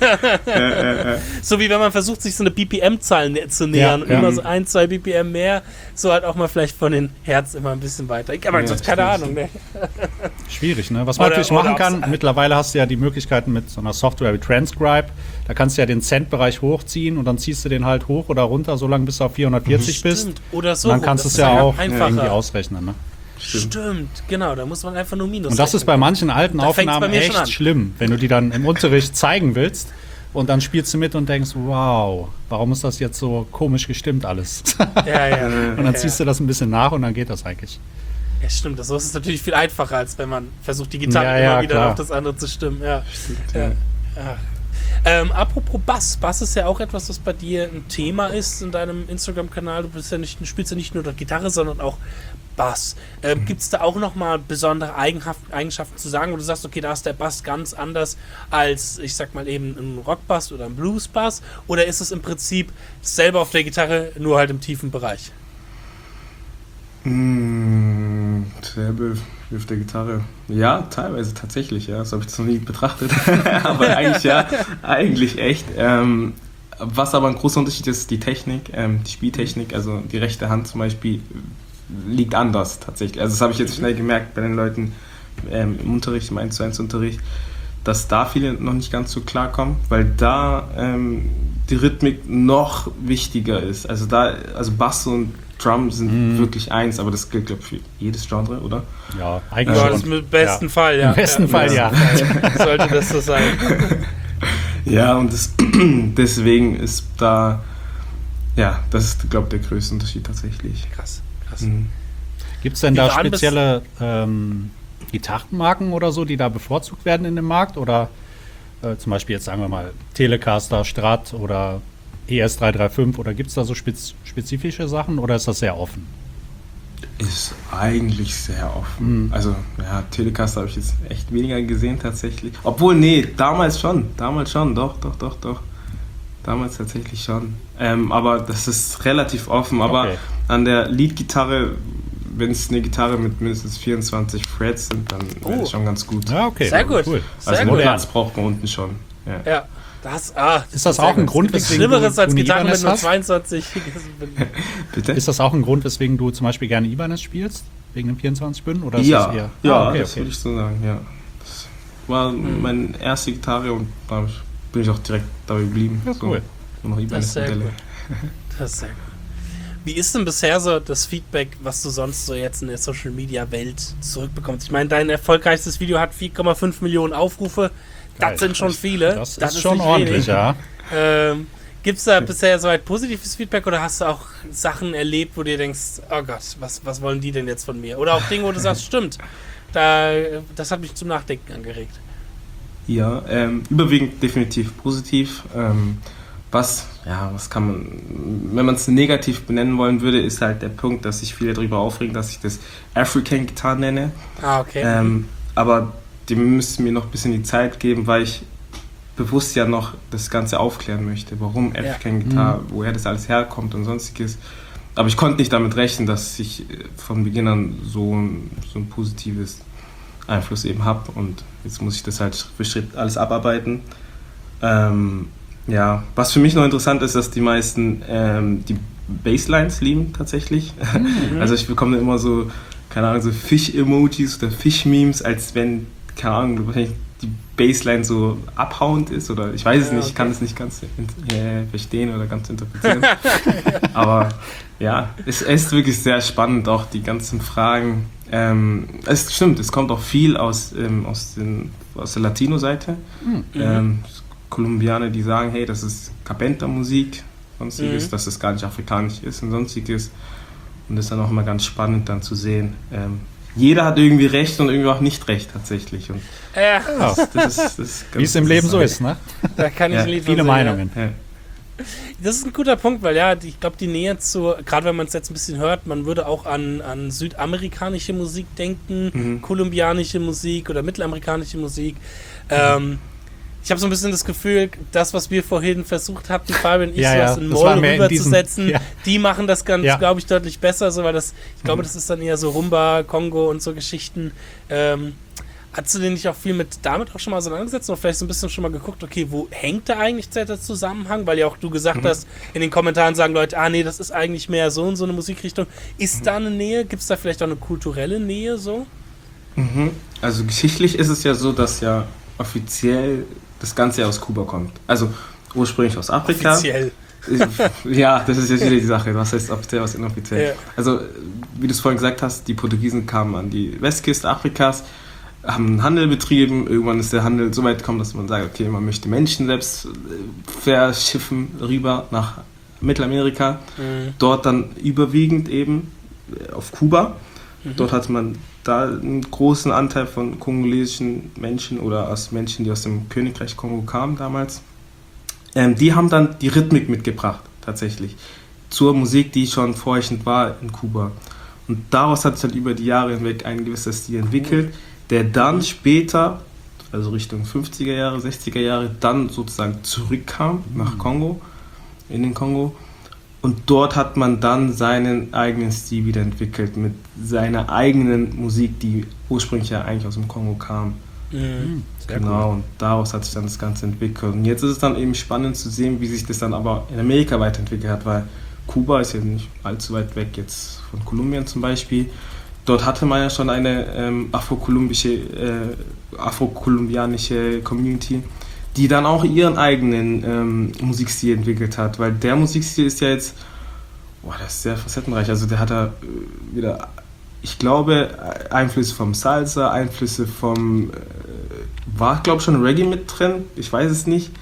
So wie wenn man versucht, sich so eine B P M-Zahl zu nähern. Ja, ja. Immer so ein, zwei B P M mehr. So halt auch mal vielleicht von den Herz immer ein bisschen weiter. Ich habe ja, sonst keine Ahnung. Ne? Schwierig, ne? Was man oder, natürlich machen kann, mittlerweile hast du ja die Möglichkeiten mit so einer Software wie Transcribe. Da kannst du ja den Cent-Bereich hochziehen und dann ziehst du den halt hoch oder runter, solange bis du auf vierhundertvierzig mhm. bist. Stimmt. Oder so. Und dann kannst du es ja auch einfacher. irgendwie ausrechnen. Ne? Stimmt. Stimmt, genau. Da muss man einfach nur Minus Und das ist bei manchen alten Aufnahmen echt schlimm, wenn du die dann im Unterricht zeigen willst und dann spielst du mit und denkst, wow, warum ist das jetzt so komisch gestimmt alles? Ja, ja. Und dann ziehst du das ein bisschen nach und dann geht das eigentlich. Ja, stimmt. So ist es natürlich viel einfacher, als wenn man versucht, die Gitarre ja, ja, immer wieder klar. auf das andere zu stimmen. Ja. Stimmt, ja. ja. ja. Ähm, apropos Bass. Bass ist ja auch etwas, was bei dir ein Thema ist in deinem Instagram-Kanal. Du bist ja nicht, spielst ja nicht nur Gitarre, sondern auch Bass. Ähm, mhm. Gibt es da auch nochmal besondere Eigenschaften zu sagen, wo du sagst, okay, da ist der Bass ganz anders als, ich sag mal eben, ein Rockbass oder ein Bluesbass? Oder ist es im Prinzip selber auf der Gitarre, nur halt im tiefen Bereich? Mmh, selbe wie auf der Gitarre. Ja, teilweise tatsächlich, ja. Das habe ich jetzt noch nie betrachtet. Aber eigentlich ja, eigentlich echt. Ähm, was aber ein großer Unterschied ist, ist die Technik, ähm, die Spieltechnik, also die rechte Hand zum Beispiel liegt anders tatsächlich. Also das habe ich jetzt schnell gemerkt bei den Leuten ähm, im Unterricht, im eins zu eins Unterricht, dass da viele noch nicht ganz so klarkommen, weil da ähm, die Rhythmik noch wichtiger ist. Also da, also Bass und Drum sind mm. wirklich eins, aber das gilt, glaube ich, für jedes Genre, oder? Ja, eigentlich ja, schon. Das im besten ja. Fall, ja. Im besten ja. Fall, ja. Sollte das so sein. Ja, und das, deswegen ist da, ja, das ist, glaube ich, der größte Unterschied tatsächlich. Krass, krass. Mhm. Gibt es denn Wir da waren bis- spezielle ähm, Gitarrenmarken oder so, die da bevorzugt werden in dem Markt? Oder äh, zum Beispiel jetzt sagen wir mal Telecaster, Strat oder E S drei drei fünf? Oder gibt es da so spez spezifische Sachen oder ist das sehr offen? Ist eigentlich sehr offen. Mhm. Also, ja, Telecaster habe ich jetzt echt weniger gesehen tatsächlich. Obwohl, nee, damals schon. Damals schon, doch, doch, doch, doch. Damals tatsächlich schon. Ähm, aber das ist relativ offen. Aber Okay. an der Leadgitarre, wenn es eine Gitarre mit mindestens vierundzwanzig Frets sind, dann wäre Oh. das schon ganz gut. Ja, okay. Sehr gut. Cool. Sehr Also, gut. Platz braucht man unten schon. Ja. Ja, das, ah, Ist das sehr auch ein gut. Grund, Nichts weswegen Schlimmeres du- als du eine Gitarren mit Ibanez nur hast? zweiundzwanzig. Bitte? Ist das auch ein Grund, weswegen du zum Beispiel gerne Ibanez spielst? Wegen dem vierundzwanzig Bünden? Oder ist Ja, das eher? ja, Ah, okay, das okay. würde ich so sagen, ja. Das war Mhm. meine erste Gitarre und da hab ich- bin ich auch direkt dabei geblieben. Ja, cool. So, nur noch Das ist sehr Ibanez-Modelle. gut. Das ist sehr gut. Wie ist denn bisher so das Feedback, was du sonst so jetzt in der Social-Media-Welt zurückbekommst? Ich meine, dein erfolgreichstes Video hat vier Komma fünf Millionen Aufrufe. Geil. Das sind schon viele. Das, ist schon nicht ordentlich, wenig. ja. Ähm, Gibt es da bisher so ein positives Feedback oder hast du auch Sachen erlebt, wo du dir denkst, oh Gott, was, was wollen die denn jetzt von mir? Oder auch Dinge, wo du sagst, stimmt, da, das hat mich zum Nachdenken angeregt. Ja, ähm, überwiegend definitiv positiv. Ähm, was, ja, was kann man, wenn man es negativ benennen wollen würde, ist halt der Punkt, dass sich viele darüber aufregen, dass ich das African Guitar nenne. Ah, okay. Ähm, aber dem müssten mir noch ein bisschen die Zeit geben, weil ich bewusst ja noch das Ganze aufklären möchte, warum Ja. African Guitar, woher das alles herkommt und sonstiges. Aber ich konnte nicht damit rechnen, dass ich äh, von Beginn an so ein, so ein positives Einfluss eben habe und jetzt muss ich das halt Schritt für Schritt alles abarbeiten. Ähm, ja, was für mich noch interessant ist, dass die meisten ähm, die Basslines lieben tatsächlich. Mhm. Also ich bekomme immer so, keine Ahnung, so Fisch-Emojis oder Fisch-Memes, als wenn, keine Ahnung, wahrscheinlich die Bassline so abhauend ist oder ich weiß es Ja, nicht, ich kann okay. es nicht ganz äh, verstehen oder ganz interpretieren. Aber ja, es ist wirklich sehr spannend, auch die ganzen Fragen. Ähm, es stimmt, es kommt auch viel aus, ähm, aus, den, aus der Latino-Seite. Mhm. Ähm, Kolumbianer, die sagen, hey, das ist Carpenter-Musik, sonstiges, Mhm. dass das gar nicht afrikanisch ist und sonstiges. Und das ist dann auch immer ganz spannend dann zu sehen. Ähm, jeder hat irgendwie recht und irgendwie auch nicht recht tatsächlich. Und Ja, Ja. das, das ist, das ist Wie es im Leben so ist, ne? da kann ich Ja, ein Lied von Viele singen, Meinungen. Ja. Das ist ein guter Punkt, weil ja, die- ich glaube, die Nähe zu, gerade wenn man es jetzt ein bisschen hört, man würde auch an, an südamerikanische Musik denken, Mhm. kolumbianische Musik oder mittelamerikanische Musik. Ähm, ich habe so ein bisschen das Gefühl, das, was wir vorhin versucht hatten, Fabian und ich, Ja, so ja, aus in das war Moll mehr in rüberzusetzen, diesen- ja. die machen das ganz, Ja. glaube ich, deutlich besser, so, weil das, ich glaube, Mhm. das ist dann eher so Rumba, Kongo und so Geschichten. Ähm, Hast du denn nicht auch viel mit damit auch schon mal auseinandergesetzt oder vielleicht so ein bisschen schon mal geguckt, okay, wo hängt da eigentlich der Zusammenhang? Weil ja auch du gesagt Mhm. hast, in den Kommentaren sagen Leute, ah nee, das ist eigentlich mehr so und so eine Musikrichtung. Ist da eine Nähe? Gibt es da vielleicht auch eine kulturelle Nähe so? Mhm. Also geschichtlich ist es ja so, dass ja offiziell das Ganze aus Kuba kommt. Also ursprünglich aus Afrika. Offiziell. Ja, das ist jetzt wieder die Sache. Was heißt offiziell, was inoffiziell? Ja. Also, wie du es vorhin gesagt hast, die Portugiesen kamen an die Westküste Afrikas, haben einen Handel betrieben. Irgendwann ist der Handel so weit gekommen, dass man sagt, okay, man möchte Menschen selbst äh, verschiffen rüber nach Mittelamerika. Mhm. Dort dann überwiegend eben äh, auf Kuba. Mhm. Dort hat man da einen großen Anteil von kongolesischen Menschen oder aus Menschen, die aus dem Königreich Kongo kamen damals. Ähm, die haben dann die Rhythmik mitgebracht, tatsächlich, zur Musik, die schon vorherrschend war in Kuba. Und daraus hat sich halt über die Jahre hinweg ein gewisser Stil entwickelt, der dann später, also Richtung fünfziger Jahre, sechziger Jahre, dann sozusagen zurückkam nach Kongo, in den Kongo. Und dort hat man dann seinen eigenen Stil wieder entwickelt, mit seiner eigenen Musik, die ursprünglich ja eigentlich aus dem Kongo kam. Mhm. Sehr Genau, und daraus hat sich dann das Ganze entwickelt. Und jetzt ist es dann eben spannend zu sehen, wie sich das dann aber in Amerika weiterentwickelt hat, weil Kuba ist ja nicht allzu weit weg jetzt von Kolumbien zum Beispiel. Dort hatte man ja schon eine ähm, afro-kolumbische, äh, afro-kolumbianische Community, die dann auch ihren eigenen ähm, Musikstil entwickelt hat, weil der Musikstil ist ja jetzt, boah, der ist sehr facettenreich, also der hat da äh, wieder, ich glaube, Einflüsse vom Salsa, Einflüsse vom, äh, war glaube ich schon Reggae mit drin, ich weiß es nicht,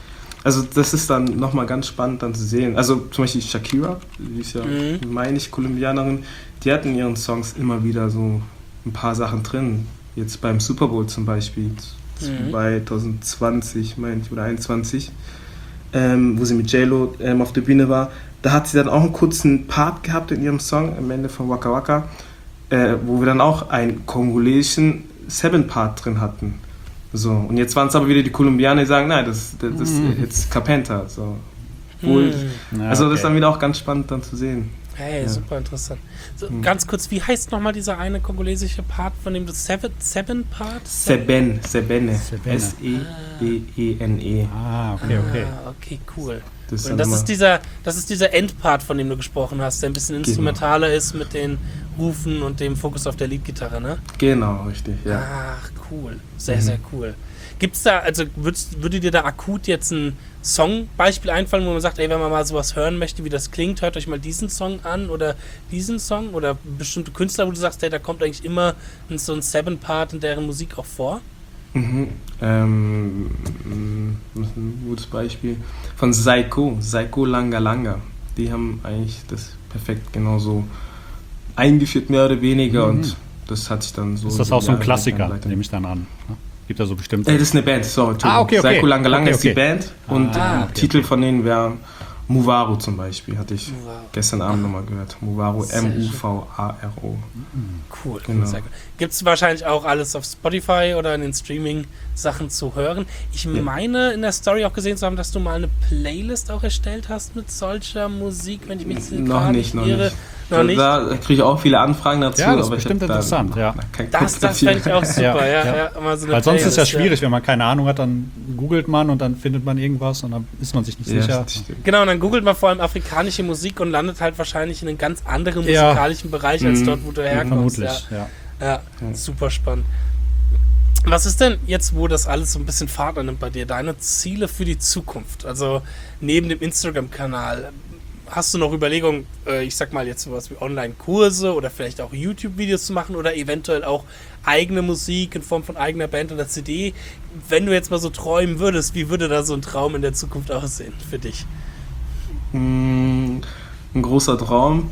also das ist dann nochmal ganz spannend dann zu sehen. Also zum Beispiel Shakira, die ist ja, Mhm. meine ich, Kolumbianerin, die hat in ihren Songs immer wieder so ein paar Sachen drin. Jetzt beim Super Bowl zum Beispiel, Mhm. zwanzig zwanzig, meine ich, oder einundzwanzig, ähm, wo sie mit J-Lo ähm, auf der Bühne war. Da hat sie dann auch einen kurzen Part gehabt in ihrem Song am Ende von Waka Waka, äh, wo wir dann auch einen kongolesischen Seven-Part drin hatten. So, und jetzt waren es aber wieder die Kolumbianer, die sagen, nein, das, das, das ist jetzt Carpenter. So. Wohl, Mhm. Ja, also das okay. ist dann wieder auch ganz spannend dann zu sehen. Hey, Ja. super interessant. So, Mhm. Ganz kurz, wie heißt nochmal dieser eine kongolesische Part, von dem du Seven, Seven Part? Seben, Sebene, Sebene. S E B E N E. Ah, okay, okay. Ah, okay, cool. Das ist Und dann das immer- ist dieser, das ist dieser Endpart, von dem du gesprochen hast, der ein bisschen Genau. instrumentaler ist mit den Rufen und dem Fokus auf der Leadgitarre, ne? Genau, richtig, ja. Ach, cool. Sehr, Mhm. sehr cool. Gibt's da, also würdest, würde dir da akut jetzt ein Songbeispiel einfallen, wo man sagt, ey, wenn man mal sowas hören möchte, wie das klingt, hört euch mal diesen Song an oder diesen Song oder bestimmte Künstler, wo du sagst, ey, da kommt eigentlich immer ein, so ein Seven-Part in deren Musik auch vor? Mhm. Ähm, mh, was ist ein gutes Beispiel? Von Saiko, Saiko Langa Langa. Die haben eigentlich das perfekt genauso eingeführt, mehr oder weniger, Mhm. und das hat sich dann so. Ist das auch so ein Jahre Klassiker, weitergeleitet. nehme ich dann an. Ne? Gibt da so bestimmt. Äh, das ist eine Band, sorry. Entschuldigung. Ah, okay, okay. Saiko Langa Langa Okay, ist die okay. Band, und Ah, äh, okay, Titel okay. von denen wäre Muvaru zum Beispiel, hatte ich Wow. gestern Abend nochmal gehört. Muvaru, Sehr M U V A R O. Cool. Genau. Sehr gut. Gibt es wahrscheinlich auch alles auf Spotify oder in den Streaming-Sachen zu hören. Ich Ja. meine, in der Story auch gesehen zu haben, dass du mal eine Playlist auch erstellt hast mit solcher Musik, wenn ich mich jetzt Noch gerade nicht, noch irre. nicht. Noch da, nicht? Da kriege ich auch viele Anfragen dazu. Ja, das ist aber ich bestimmt hab da interessant, ja. noch kein Das, Kopf das dafür. fände ich auch super, ja. Ja, ja, ja. Mal so eine Weil sonst ist ja Playlist, schwierig, wenn man keine Ahnung hat, dann googelt man und dann findet man irgendwas und dann ist man sich nicht Ja, sicher. das stimmt. Genau, und dann googelt man vor allem afrikanische Musik und landet halt wahrscheinlich in einem ganz anderen Ja. musikalischen Bereich als Mhm. dort, wo du herkommst. Vermutlich, ja. Ja, ja, super spannend. Was ist denn jetzt, wo das alles so ein bisschen Fahrt annimmt bei dir, deine Ziele für die Zukunft? Also neben dem Instagram-Kanal, hast du noch Überlegungen, äh, ich sag mal jetzt sowas wie Online-Kurse oder vielleicht auch YouTube-Videos zu machen oder eventuell auch eigene Musik in Form von eigener Band oder C D? Wenn du jetzt mal so träumen würdest, wie würde da so ein Traum in der Zukunft aussehen für dich? Mm, Ein großer Traum.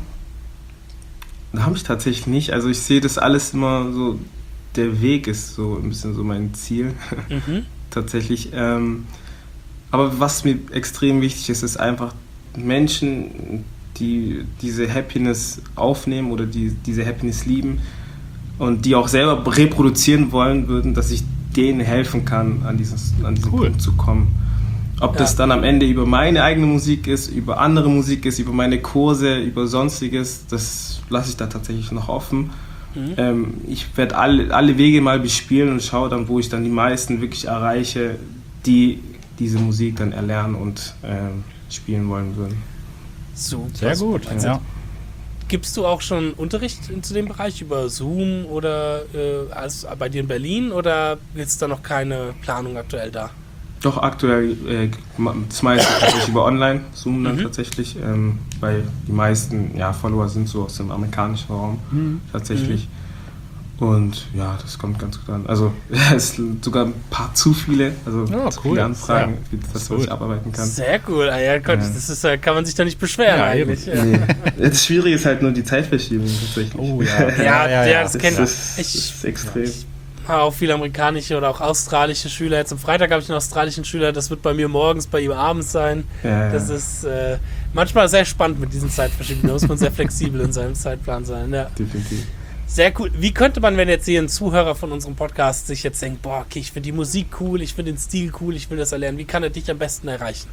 Da habe ich tatsächlich nicht. Also ich sehe das alles immer so, der Weg ist so ein bisschen so mein Ziel. Mhm. Tatsächlich. Ähm, aber was mir extrem wichtig ist, ist einfach Menschen, die diese Happiness aufnehmen oder die diese Happiness lieben und die auch selber reproduzieren wollen würden, dass ich denen helfen kann, an, dieses, an diesen Cool. Punkt zu kommen. Ob Ja. das dann am Ende über meine eigene Musik ist, über andere Musik ist, über meine Kurse, über Sonstiges, das lasse ich da tatsächlich noch offen. Mhm. Ähm, ich werde alle, alle Wege mal bespielen und schaue dann, wo ich dann die meisten wirklich erreiche, die diese Musik dann erlernen und ähm, spielen wollen würden. Super. Sehr gut. Also, Ja. Gibst du auch schon Unterricht in, zu dem Bereich über Zoom oder äh, als, bei dir in Berlin oder ist da noch keine Planung aktuell da? Doch aktuell äh, das meiste tatsächlich über Online, Zoom dann Mhm. tatsächlich, ähm, weil die meisten ja, Follower sind so aus dem amerikanischen Raum Mhm. tatsächlich. Und ja, das kommt ganz gut an. Also es sind sogar ein paar zu viele, also Ja, zu cool. viele Anfragen, Ja. wie das, was Cool. ich abarbeiten kann. Sehr cool. Ah, ja, Gott, Ja. das ist, äh, kann man sich da nicht beschweren Ja, eigentlich. eben. Ja. Nee. Das Schwierige ist halt nur die Zeitverschiebung tatsächlich. Oh ja. Ja, Ja, ja, ja, ja. das Das kennt ist, ich. das ist extrem. habe auch viele amerikanische oder auch australische Schüler. Jetzt am Freitag habe ich einen australischen Schüler, das wird bei mir morgens, bei ihm abends sein. Ja, Das ja, ist äh, manchmal sehr spannend mit diesen Zeitverschiebungen. Da muss man sehr flexibel in seinem Zeitplan sein. Ja. definitiv. Sehr cool. Wie könnte man, wenn jetzt hier ein Zuhörer von unserem Podcast sich jetzt denkt, boah, okay, ich finde die Musik cool, ich finde den Stil cool, ich will das erlernen, wie kann er dich am besten erreichen?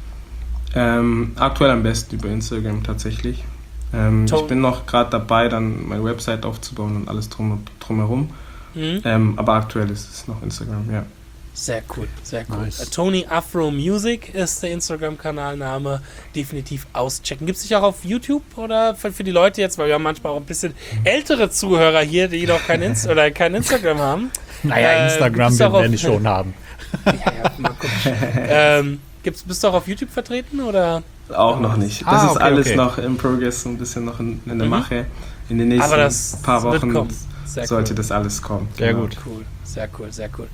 Ähm, aktuell am besten über Instagram tatsächlich. Ähm, Toll. ich bin noch gerade dabei, dann meine Website aufzubauen und alles drum, drumherum. Mhm. Ähm, aber aktuell ist es noch Instagram, ja. Sehr cool, sehr cool. Nice. Äh, Tony Afro Music ist der Instagram-Kanalname. Definitiv auschecken. Gibt es dich auch auf YouTube oder für, für die Leute jetzt, weil wir haben manchmal auch ein bisschen ältere Zuhörer hier, die noch kein, Inst oder kein Instagram haben. Naja, Äh, Instagram bist du auch werden auf- die schon haben. Ja, ja, mal gucken. ähm, gibt's, bist du auch auf YouTube vertreten oder? Auch noch nicht. Das Ah, ist okay, alles okay. noch im Progress, so ein bisschen noch in, in der Mhm. Mache. In den nächsten Aber das paar wird Wochen kommen. Sehr sollte cool. das alles kommen. Sehr Genau. gut. Cool, sehr cool, sehr cool.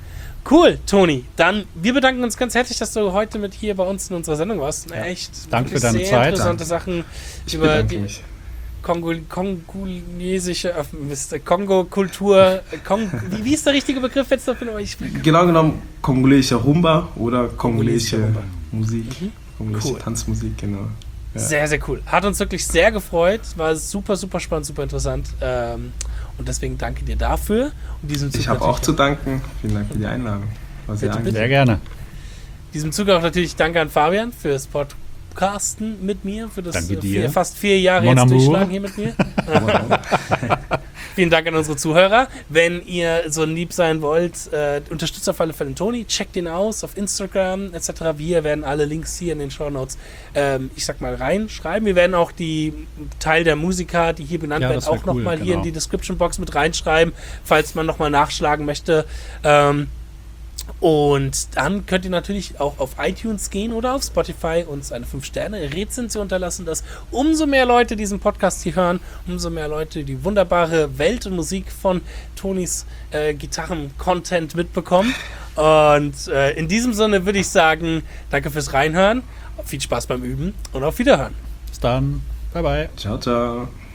Cool, Toni. Dann, wir bedanken uns ganz herzlich, dass du heute mit hier bei uns in unserer Sendung warst. Ja. Echt Danke für wirklich deine sehr Zeit. interessante Danke. Sachen Ich über bedanke die mich. Kongo, kongolesische, äh, Mist, Kongo-Kultur. Kong, wie, wie ist der richtige Begriff jetzt dafür? Ich, Genau genommen kongoleische Rumba oder Kongoleische kongoleische Rumba. Musik. Mhm. Kongoleische Cool. Tanzmusik, genau. Ja. Sehr, sehr cool. Hat uns wirklich sehr gefreut. War super, super spannend, super interessant. Ähm, und deswegen danke dir dafür. Und diesem Zug Ich habe auch natürlich- zu danken. Vielen Dank für die Einladung. War sehr Bitte, angenehm. Sehr gerne. In diesem Zug auch natürlich danke an Fabian fürs Podcasten mit mir, für das Danke äh, dir. vier, fast vier Jahre Mon jetzt amour. durchschlagen hier mit mir. Vielen Dank an unsere Zuhörer. Wenn ihr so lieb sein wollt, äh, unterstützt auf alle Fälle den Toni, checkt ihn aus auf Instagram et cetera. Wir werden alle Links hier in den Shownotes, ähm, ich sag mal, reinschreiben. Wir werden auch die Teil der Musiker, die hier benannt Ja, werden, das wär auch nochmal cool, hier in genau. die Description Box mit reinschreiben, falls man nochmal nachschlagen möchte. Ähm, Und dann könnt ihr natürlich auch auf iTunes gehen oder auf Spotify uns eine fünf Sterne Rezension unterlassen, dass umso mehr Leute diesen Podcast hier hören, umso mehr Leute die wunderbare Welt und Musik von Tonis äh, Gitarren-Content mitbekommen. Und äh, in diesem Sinne würde ich sagen, danke fürs Reinhören, viel Spaß beim Üben und auf Wiederhören. Bis dann. Bye, bye. Ciao, ciao.